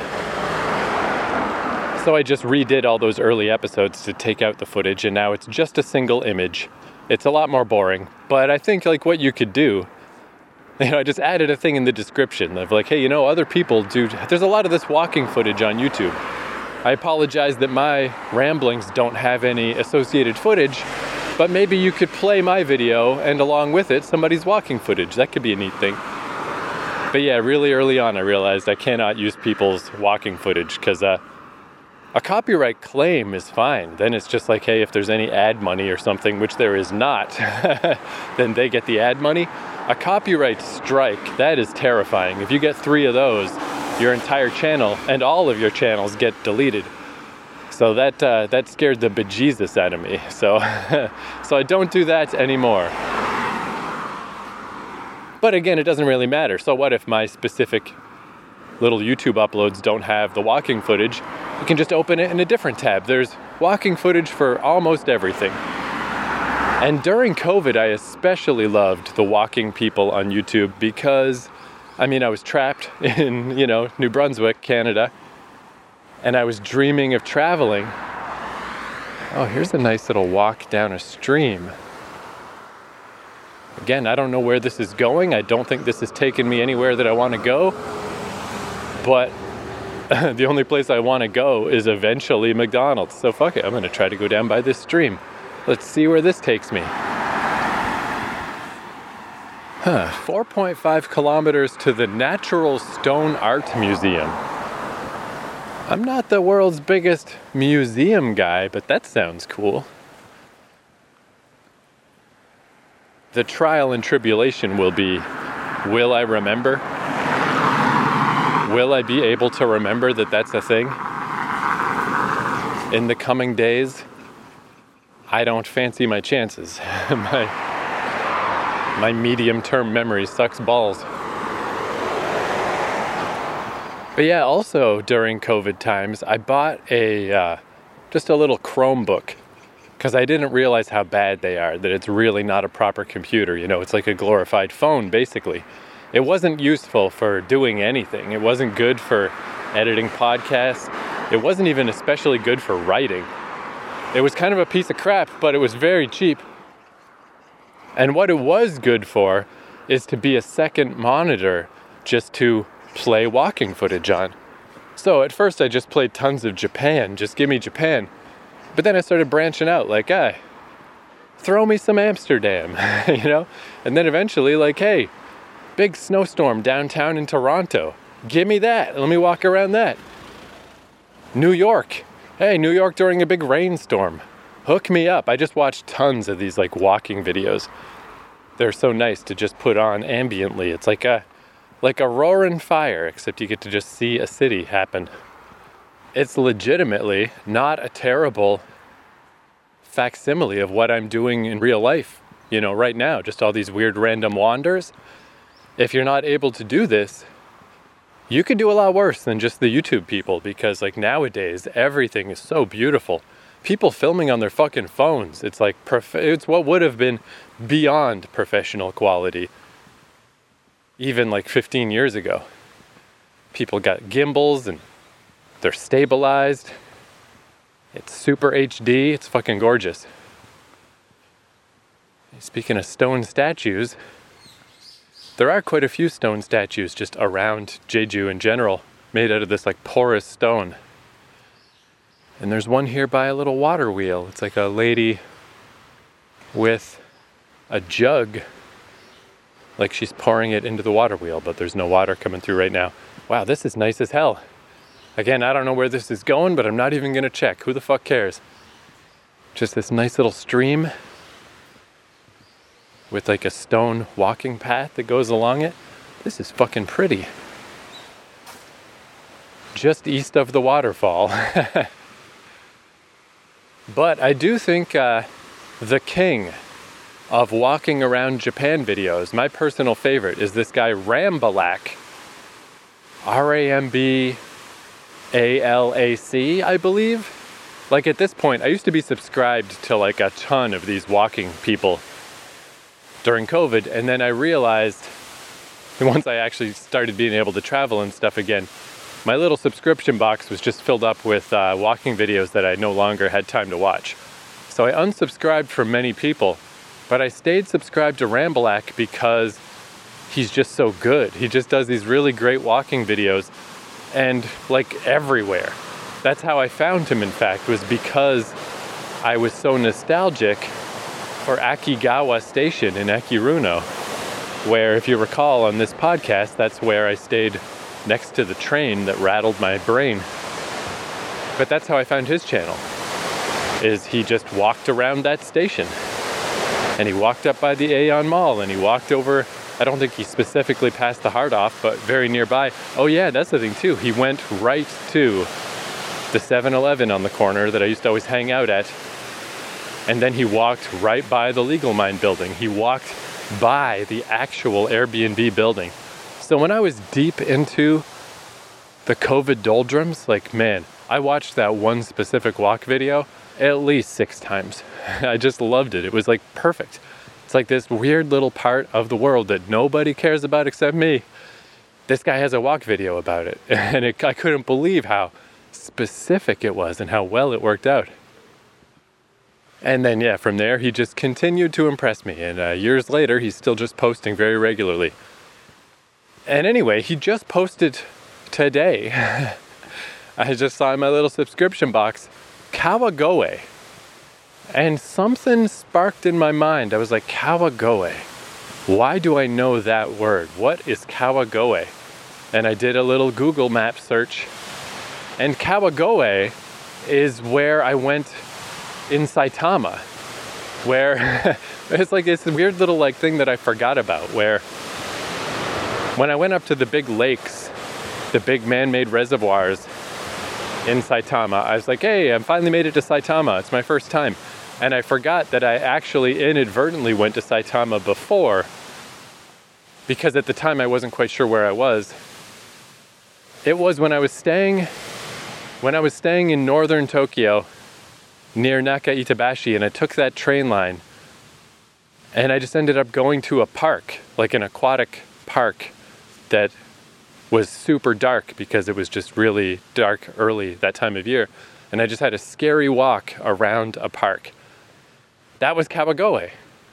So I just redid all those early episodes to take out the footage, and now it's just a single image. It's a lot more boring, but I think like what you could do, I just added a thing in the description of like, hey, other people do, there's a lot of this walking footage on YouTube. I apologize that my ramblings don't have any associated footage, but maybe you could play my video and along with it, somebody's walking footage. That could be a neat thing. But yeah, really early on, I realized I cannot use people's walking footage because a copyright claim is fine. Then it's just like, hey, if there's any ad money or something, which there is not, then they get the ad money. A copyright strike, that is terrifying. If you get 3 of those, your entire channel and all of your channels get deleted. So that scared the bejesus out of me. So I don't do that anymore. But again, it doesn't really matter. So what if my specific little YouTube uploads don't have the walking footage? You can just open it in a different tab. There's walking footage for almost everything. And during COVID, I especially loved the walking people on YouTube because, I was trapped in, New Brunswick, Canada, and I was dreaming of traveling. Oh, here's a nice little walk down a stream. Again, I don't know where this is going. I don't think this is taking me anywhere that I want to go. But the only place I want to go is eventually McDonald's. So fuck it, I'm going to try to go down by this stream. Let's see where this takes me. 4.5 kilometers to the Natural Stone Art Museum. I'm not the world's biggest museum guy, but that sounds cool. The trial and tribulation will be, will I remember? Will I be able to remember that that's a thing? In the coming days, I don't fancy my chances. My medium-term memory sucks balls. But yeah, also during COVID times, I bought just a little Chromebook because I didn't realize how bad they are, that it's really not a proper computer. It's like a glorified phone, basically. It wasn't useful for doing anything. It wasn't good for editing podcasts. It wasn't even especially good for writing. It was kind of a piece of crap, but it was very cheap. And what it was good for is to be a second monitor just to play walking footage on. So at first I just played tons of Japan, just give me Japan. But then I started branching out, like, throw me some Amsterdam, And then eventually, like, hey, big snowstorm downtown in Toronto. Give me that. Let me walk around that. New York. Hey, New York during a big rainstorm. Hook me up. I just watched tons of these, like, walking videos. They're so nice to just put on ambiently. It's like a roaring fire, except you get to just see a city happen. It's legitimately not a terrible facsimile of what I'm doing in real life, right now. Just all these weird random wanders. If you're not able to do this, you could do a lot worse than just the YouTube people, because like nowadays, everything is so beautiful. People filming on their fucking phones. It's like, it's what would have been beyond professional quality even like 15 years ago. People got gimbals and they're stabilized. It's super HD. It's fucking gorgeous. Speaking of stone statues, there are quite a few stone statues just around Jeju in general, made out of this like porous stone. And there's one here by a little water wheel. It's like a lady with a jug, like she's pouring it into the water wheel, but there's no water coming through right now. Wow, this is nice as hell. Again, I don't know where this is going, but I'm not even gonna check. Who the fuck cares? Just this nice little stream. with like a stone walking path that goes along it. This is fucking pretty. Just east of the waterfall. But I do think the king of walking around Japan videos, my personal favorite, is this guy Rambalac. Rambalac, I believe. Like at this point, I used to be subscribed to like a ton of these walking people during COVID, and then I realized once I actually started being able to travel and stuff again, my little subscription box was just filled up with walking videos that I no longer had time to watch. So I unsubscribed from many people, but I stayed subscribed to Rambalac because he's just so good. He just does these really great walking videos, and like everywhere. That's how I found him, in fact, was because I was so nostalgic for Akigawa Station in Ekiruno, where, if you recall on this podcast, that's where I stayed next to the train that rattled my brain. But that's how I found his channel, is he just walked around that station. And he walked up by the Aeon Mall, and he walked over, I don't think he specifically passed the Heart Off, but very nearby. Oh yeah, that's the thing too. He went right to the 7-Eleven on the corner that I used to always hang out at. And then he walked right by the Legal Mind building. He walked by the actual Airbnb building. So when I was deep into the COVID doldrums, like, man, I watched that one specific walk video at least 6 times. I just loved it. It was like perfect. It's like this weird little part of the world that nobody cares about except me. This guy has a walk video about it. And I couldn't believe how specific it was and how well it worked out. And then, yeah, from there, he just continued to impress me. And years later, he's still just posting very regularly. And anyway, he just posted today. I just saw in my little subscription box, Kawagoe. And something sparked in my mind. I was like, Kawagoe. Why do I know that word? What is Kawagoe? And I did a little Google map search. And Kawagoe is where I went in Saitama. Where it's like this weird little like thing that I forgot about, where when I went up to the big lakes, the big man-made reservoirs in Saitama, I was like, hey, I finally made it to Saitama. It's my first time. And I forgot that I actually inadvertently went to Saitama before, because at the time I wasn't quite sure where I was. It was when I was staying in northern Tokyo near Naka-Itabashi, and I took that train line, and I just ended up going to a park, like an aquatic park that was super dark because it was just really dark early that time of year. And I just had a scary walk around a park. That was Kawagoe.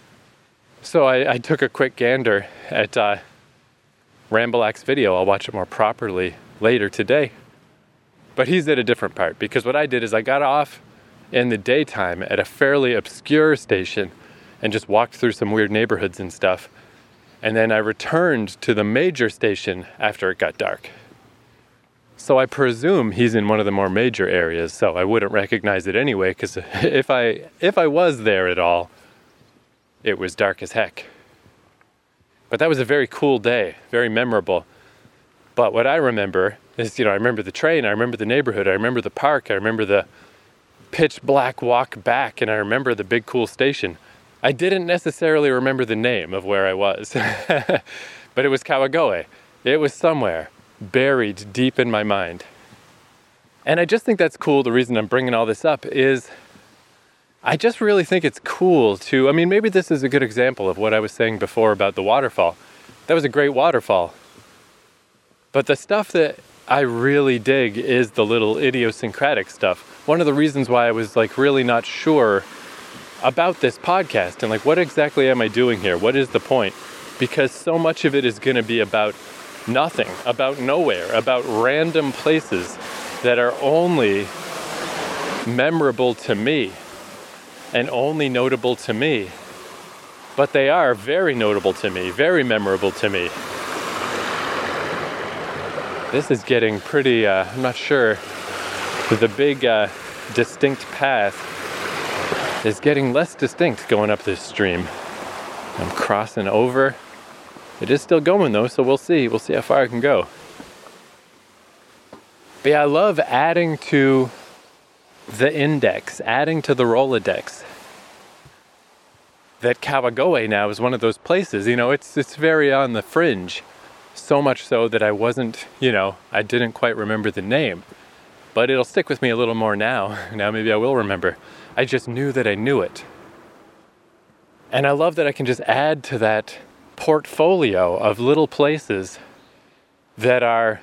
So I took a quick gander at Rambalac's video. I'll watch it more properly later today. But he's at a different part, because what I did is I got off in the daytime at a fairly obscure station and just walked through some weird neighborhoods and stuff. And then I returned to the major station after it got dark. So I presume he's in one of the more major areas, so I wouldn't recognize it anyway, because if I was there at all, it was dark as heck. But that was a very cool day, very memorable. But what I remember is, I remember the train, I remember the neighborhood, I remember the park, I remember the pitch black walk back, and I remember the big cool station. I didn't necessarily remember the name of where I was, but it was Kawagoe. It was somewhere buried deep in my mind. And I just think that's cool. The reason I'm bringing all this up is I just really think it's cool to, maybe this is a good example of what I was saying before about the waterfall. That was a great waterfall. But the stuff that I really dig is the little idiosyncratic stuff. One of the reasons why I was really not sure about this podcast and what exactly am I doing here? What is the point? Because so much of it is going to be about nothing, about nowhere, about random places that are only memorable to me and only notable to me. But they are very notable to me, very memorable to me. This is getting pretty, I'm not sure, the big distinct path is getting less distinct going up this stream. I'm crossing over. It is still going though, so we'll see. We'll see how far I can go. But yeah, I love adding to the index, adding to the Rolodex. That Kawagoe now is one of those places, it's very on the fringe. So much so that I wasn't, I didn't quite remember the name. But it'll stick with me a little more now. Now maybe I will remember. I just knew that I knew it. And I love that I can just add to that portfolio of little places that are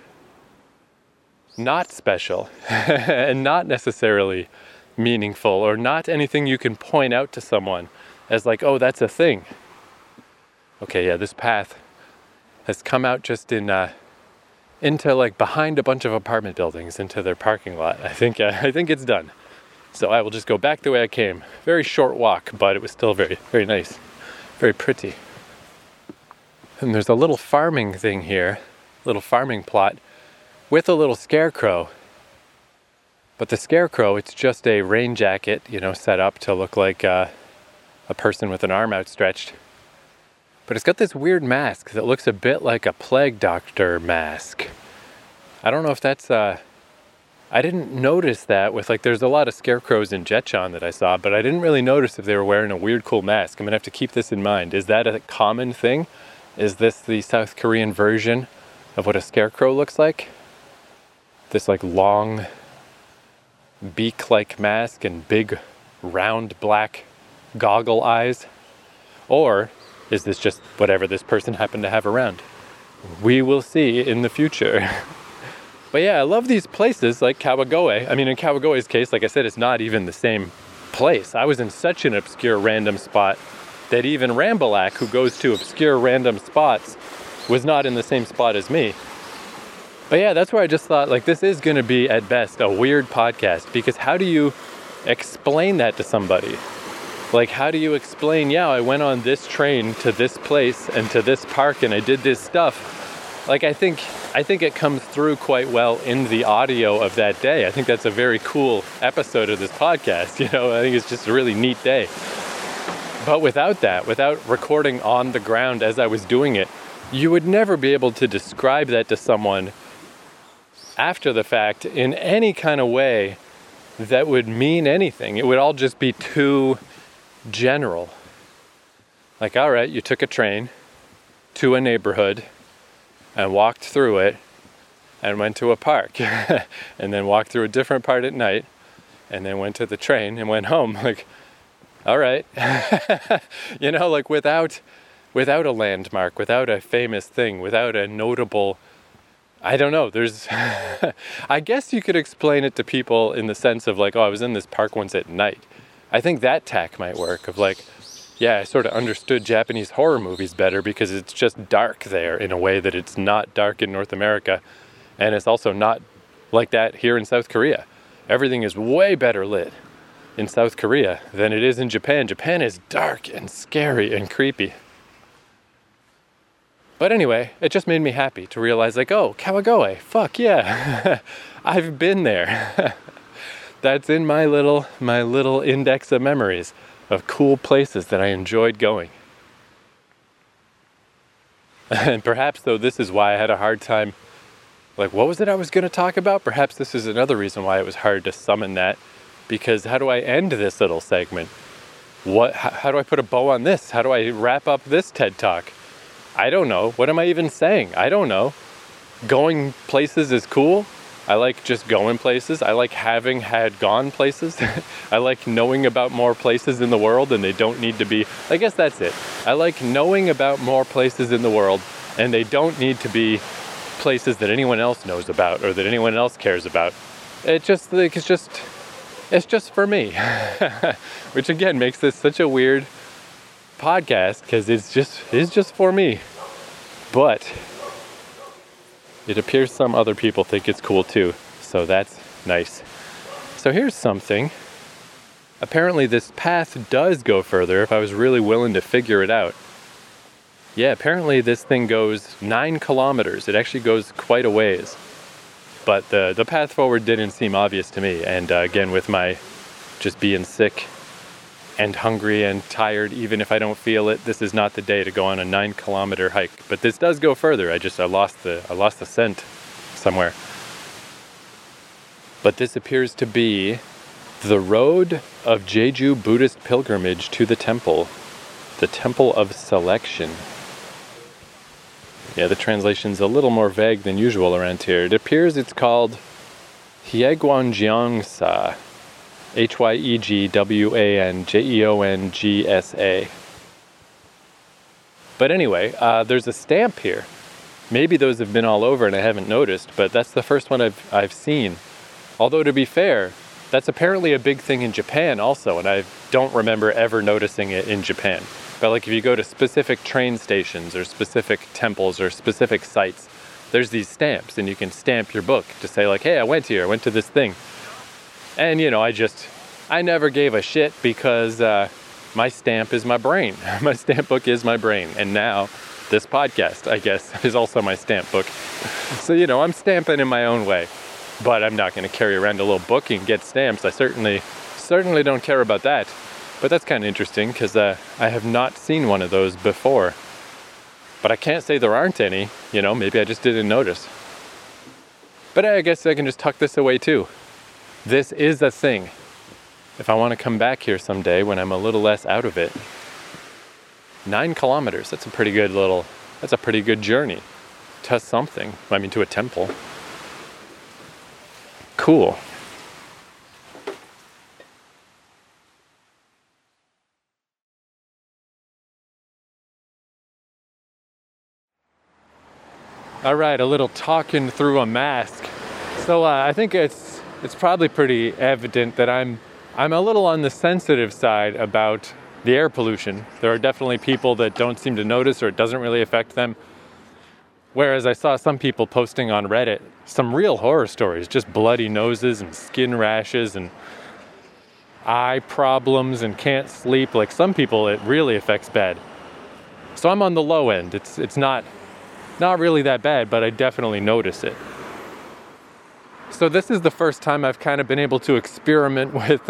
not special and not necessarily meaningful or not anything you can point out to someone as like, oh, that's a thing. Okay, yeah, this path has come out just into like behind a bunch of apartment buildings into their parking lot. I think it's done. So I will just go back the way I came. Very short walk, but it was still very, very nice. Very pretty. And there's a little farming thing here, little farming plot with a little scarecrow. But the scarecrow, it's just a rain jacket, set up to look like a person with an arm outstretched. But it's got this weird mask that looks a bit like a plague doctor mask. I don't know if that's, I didn't notice that with there's a lot of scarecrows in Jetchan that I saw, but I didn't really notice if they were wearing a weird cool mask. I'm gonna have to keep this in mind. Is that a common thing? Is this the South Korean version of what a scarecrow looks like? This long beak-like mask and big round black goggle eyes? Or is this just whatever this person happened to have around? We will see in the future. But yeah, I love these places like Kawagoe. I mean, in Kawagoe's case, like I said, it's not even the same place. I was in such an obscure random spot that even Rambleak, who goes to obscure random spots, was not in the same spot as me. But yeah, that's where I just thought, this is going to be, at best, a weird podcast. Because how do you explain that to somebody? How do you explain, yeah, I went on this train to this place and to this park and I did this stuff. I think it comes through quite well in the audio of that day. I think that's a very cool episode of this podcast. I think it's just a really neat day. But without that, without recording on the ground as I was doing it, you would never be able to describe that to someone after the fact in any kind of way that would mean anything. It would all just be too general. All right, you took a train to a neighborhood and walked through it and went to a park and then walked through a different part at night and then went to the train and went home. All right. Without a landmark, without a famous thing, without a notable, I don't know, there's, I guess you could explain it to people in the sense of I was in this park once at night. I think that tack might work of yeah, I sort of understood Japanese horror movies better because it's just dark there in a way that it's not dark in North America. And it's also not like that here in South Korea. Everything is way better lit in South Korea than it is in Japan. Japan is dark and scary and creepy. But anyway, it just made me happy to realize oh, Kawagoe, fuck yeah. I've been there. That's in my little index of memories of cool places that I enjoyed going. And perhaps, though, this is why I had a hard time, what was it I was going to talk about? Perhaps this is another reason why it was hard to summon that, because how do I end this little segment? How do I put a bow on this? How do I wrap up this TED Talk? I don't know. What am I even saying? I don't know. Going places is cool. I like just going places. I like having had gone places. I like knowing about more places in the world and they don't need to be, I guess that's it. I like knowing about more places in the world and they don't need to be places that anyone else knows about or that anyone else cares about. It's just for me. Which again makes this such a weird podcast because it's just for me. But it appears some other people think it's cool too, so that's nice. So here's something. Apparently this path does go further if I was really willing to figure it out. Yeah, apparently this thing goes 9 kilometers. It actually goes quite a ways. But the path forward didn't seem obvious to me. And again, with my just being sick and hungry and tired, even if I don't feel it, this is not the day to go on a 9-kilometer hike. But this does go further. I lost the scent somewhere. But this appears to be the road of Jeju Buddhist pilgrimage to the temple of selection. Yeah, the translation's a little more vague than usual around here. It appears it's called Hyegwanjeongsa, Hyegwanjeongsa. But anyway, there's a stamp here. Maybe those have been all over and I haven't noticed, but that's the first one I've seen. Although, to be fair, that's apparently a big thing in Japan also, and I don't remember ever noticing it in Japan. But like if you go to specific train stations or specific temples or specific sites, there's these stamps, and you can stamp your book to say like, hey, I went here, I went to this thing. And I never gave a shit because my stamp is my brain. My stamp book is my brain. And now this podcast, I guess, is also my stamp book. So, I'm stamping in my own way. But I'm not going to carry around a little book and get stamps. I certainly don't care about that. But that's kind of interesting because I have not seen one of those before. But I can't say there aren't any. Maybe I just didn't notice. But I guess I can just tuck this away too. This is a thing. If I want to come back here someday when I'm a little less out of it. 9 kilometers, that's a pretty good journey to something. To a temple. Cool. All right, a little talking through a mask. So I think it's probably pretty evident that I'm a little on the sensitive side about the air pollution. There are definitely people that don't seem to notice or it doesn't really affect them. Whereas I saw some people posting on Reddit some real horror stories, just bloody noses and skin rashes and eye problems and can't sleep. Like some people, it really affects bad. So I'm on the low end. It's not really that bad, but I definitely notice it. So this is the first time I've kind of been able to experiment with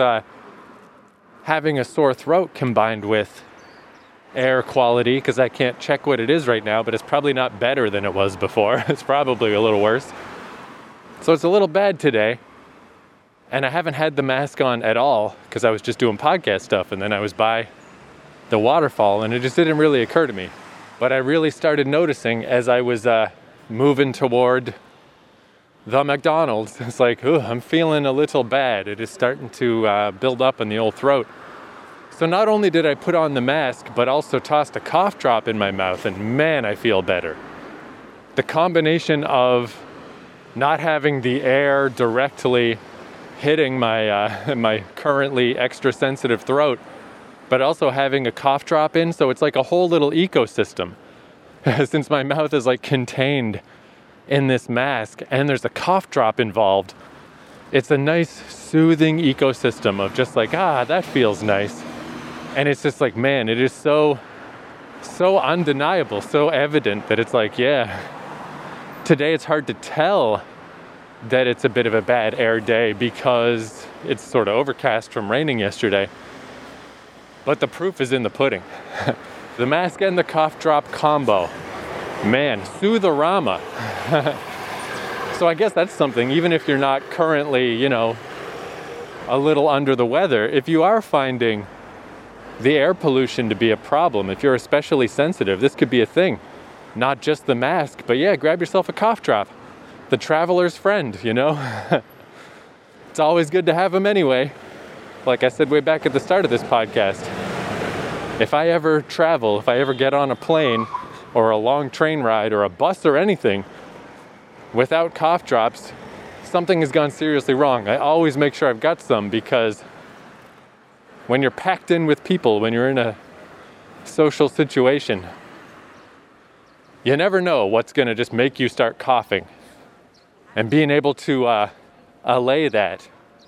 having a sore throat combined with air quality, because I can't check what it is right now, but it's probably not better than it was before. It's probably a little worse. So it's a little bad today. And I haven't had the mask on at all because I was just doing podcast stuff, and then I was by the waterfall and it just didn't really occur to me. But I really started noticing as I was moving toward the McDonald's. It's like, I'm feeling a little bad. It is starting to build up in the old throat. So not only did I put on the mask, but also tossed a cough drop in my mouth, and man, I feel better. The combination of not having the air directly hitting my my currently extra sensitive throat, but also having a cough drop in, so it's like a whole little ecosystem. Since my mouth is like contained in this mask and there's a cough drop involved, it's a nice soothing ecosystem of just like, that feels nice. And it's just like, man, it is so undeniable, so evident that it's like, yeah, today it's hard to tell that it's a bit of a bad air day because it's sort of overcast from raining yesterday. But the proof is in the pudding. The mask and the cough drop combo. Man, Sootherama. So I guess that's something, even if you're not currently, a little under the weather, if you are finding the air pollution to be a problem, if you're especially sensitive, this could be a thing. Not just the mask, but yeah, grab yourself a cough drop. The traveler's friend, It's always good to have them anyway. Like I said way back at the start of this podcast, if I ever travel, if I ever get on a plane or a long train ride or a bus or anything without cough drops, something has gone seriously wrong. I always make sure I've got some, because when you're packed in with people, when you're in a social situation, you never know what's going to just make you start coughing. And being able to allay that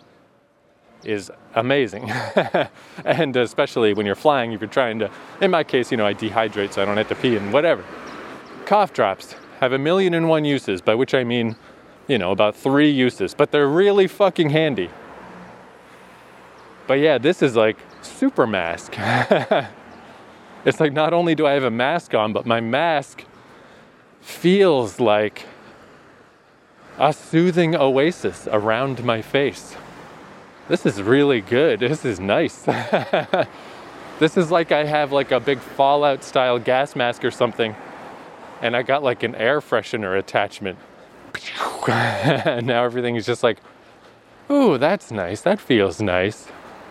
is amazing. And especially when you're flying, if you're trying to, in my case, I dehydrate so I don't have to pee and whatever. Cough drops have 1,000,001 uses, by which I mean, about 3 uses, but they're really fucking handy. But yeah, this is like super mask. It's like not only do I have a mask on, but my mask feels like a soothing oasis around my face. This is really good. This is nice. This is like I have like a big Fallout style gas mask or something, and I got like an air freshener attachment. And now everything is just like, ooh, that's nice. That feels nice.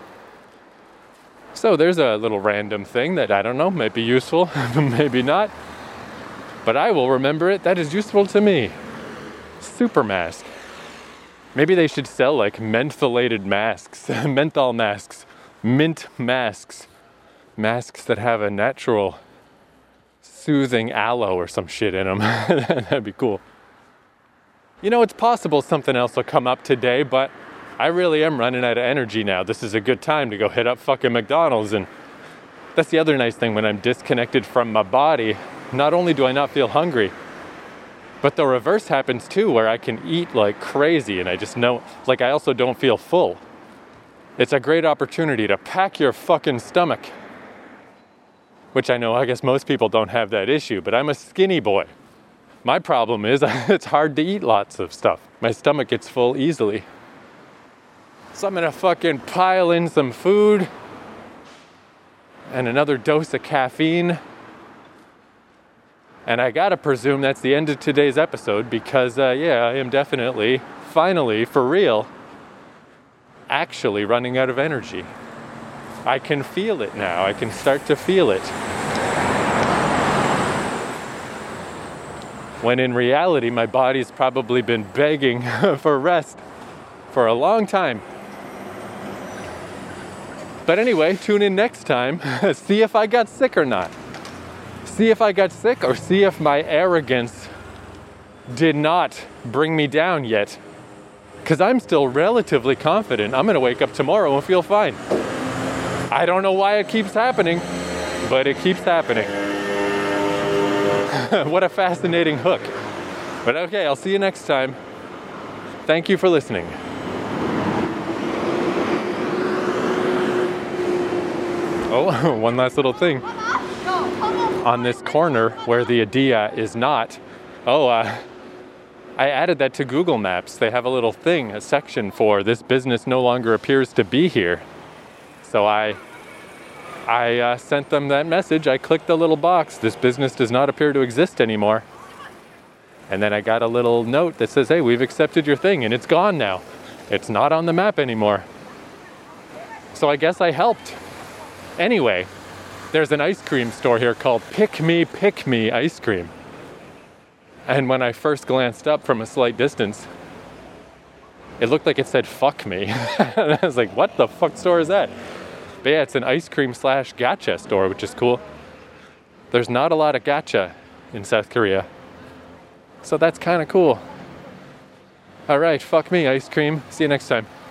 So there's a little random thing that I don't know, might be useful, maybe not. But I will remember it. That is useful to me. Super mask. Maybe they should sell like mentholated masks, menthol masks, mint masks, masks that have a natural soothing aloe or some shit in them. That'd be cool. You know, it's possible something else will come up today, but I really am running out of energy now. This is a good time to go hit up fucking McDonald's. And that's the other nice thing when I'm disconnected from my body. Not only do I not feel hungry, but the reverse happens too, where I can eat like crazy and I just know, like I also don't feel full. It's a great opportunity to pack your fucking stomach. Which I know, I guess most people don't have that issue, but I'm a skinny boy. My problem is it's hard to eat lots of stuff. My stomach gets full easily. So I'm gonna fucking pile in some food and another dose of caffeine. And I gotta presume that's the end of today's episode because, I am definitely, finally, for real, actually running out of energy. I can feel it now. I can start to feel it. When in reality, my body's probably been begging for rest for a long time. But anyway, tune in next time. See if I got sick or not. See if I got sick or see if my arrogance did not bring me down yet. Because I'm still relatively confident I'm going to wake up tomorrow and feel fine. I don't know why it keeps happening, but it keeps happening. What a fascinating hook. But okay, I'll see you next time. Thank you for listening. Oh, one last little thing. On this corner where the Adia is not, I added that to Google Maps. They have a little thing, a section for this business no longer appears to be here. So I sent them that message. I clicked the little box. This business does not appear to exist anymore. And then I got a little note that says, hey, we've accepted your thing and it's gone now. It's not on the map anymore. So I guess I helped. Anyway, there's an ice cream store here called Pick Me Ice Cream. And when I first glanced up from a slight distance, it looked like it said, fuck me. And I was like, what the fuck store is that? But yeah, it's an ice cream / gacha store, which is cool. There's not a lot of gacha in South Korea. So that's kind of cool. All right, fuck me, ice cream. See you next time.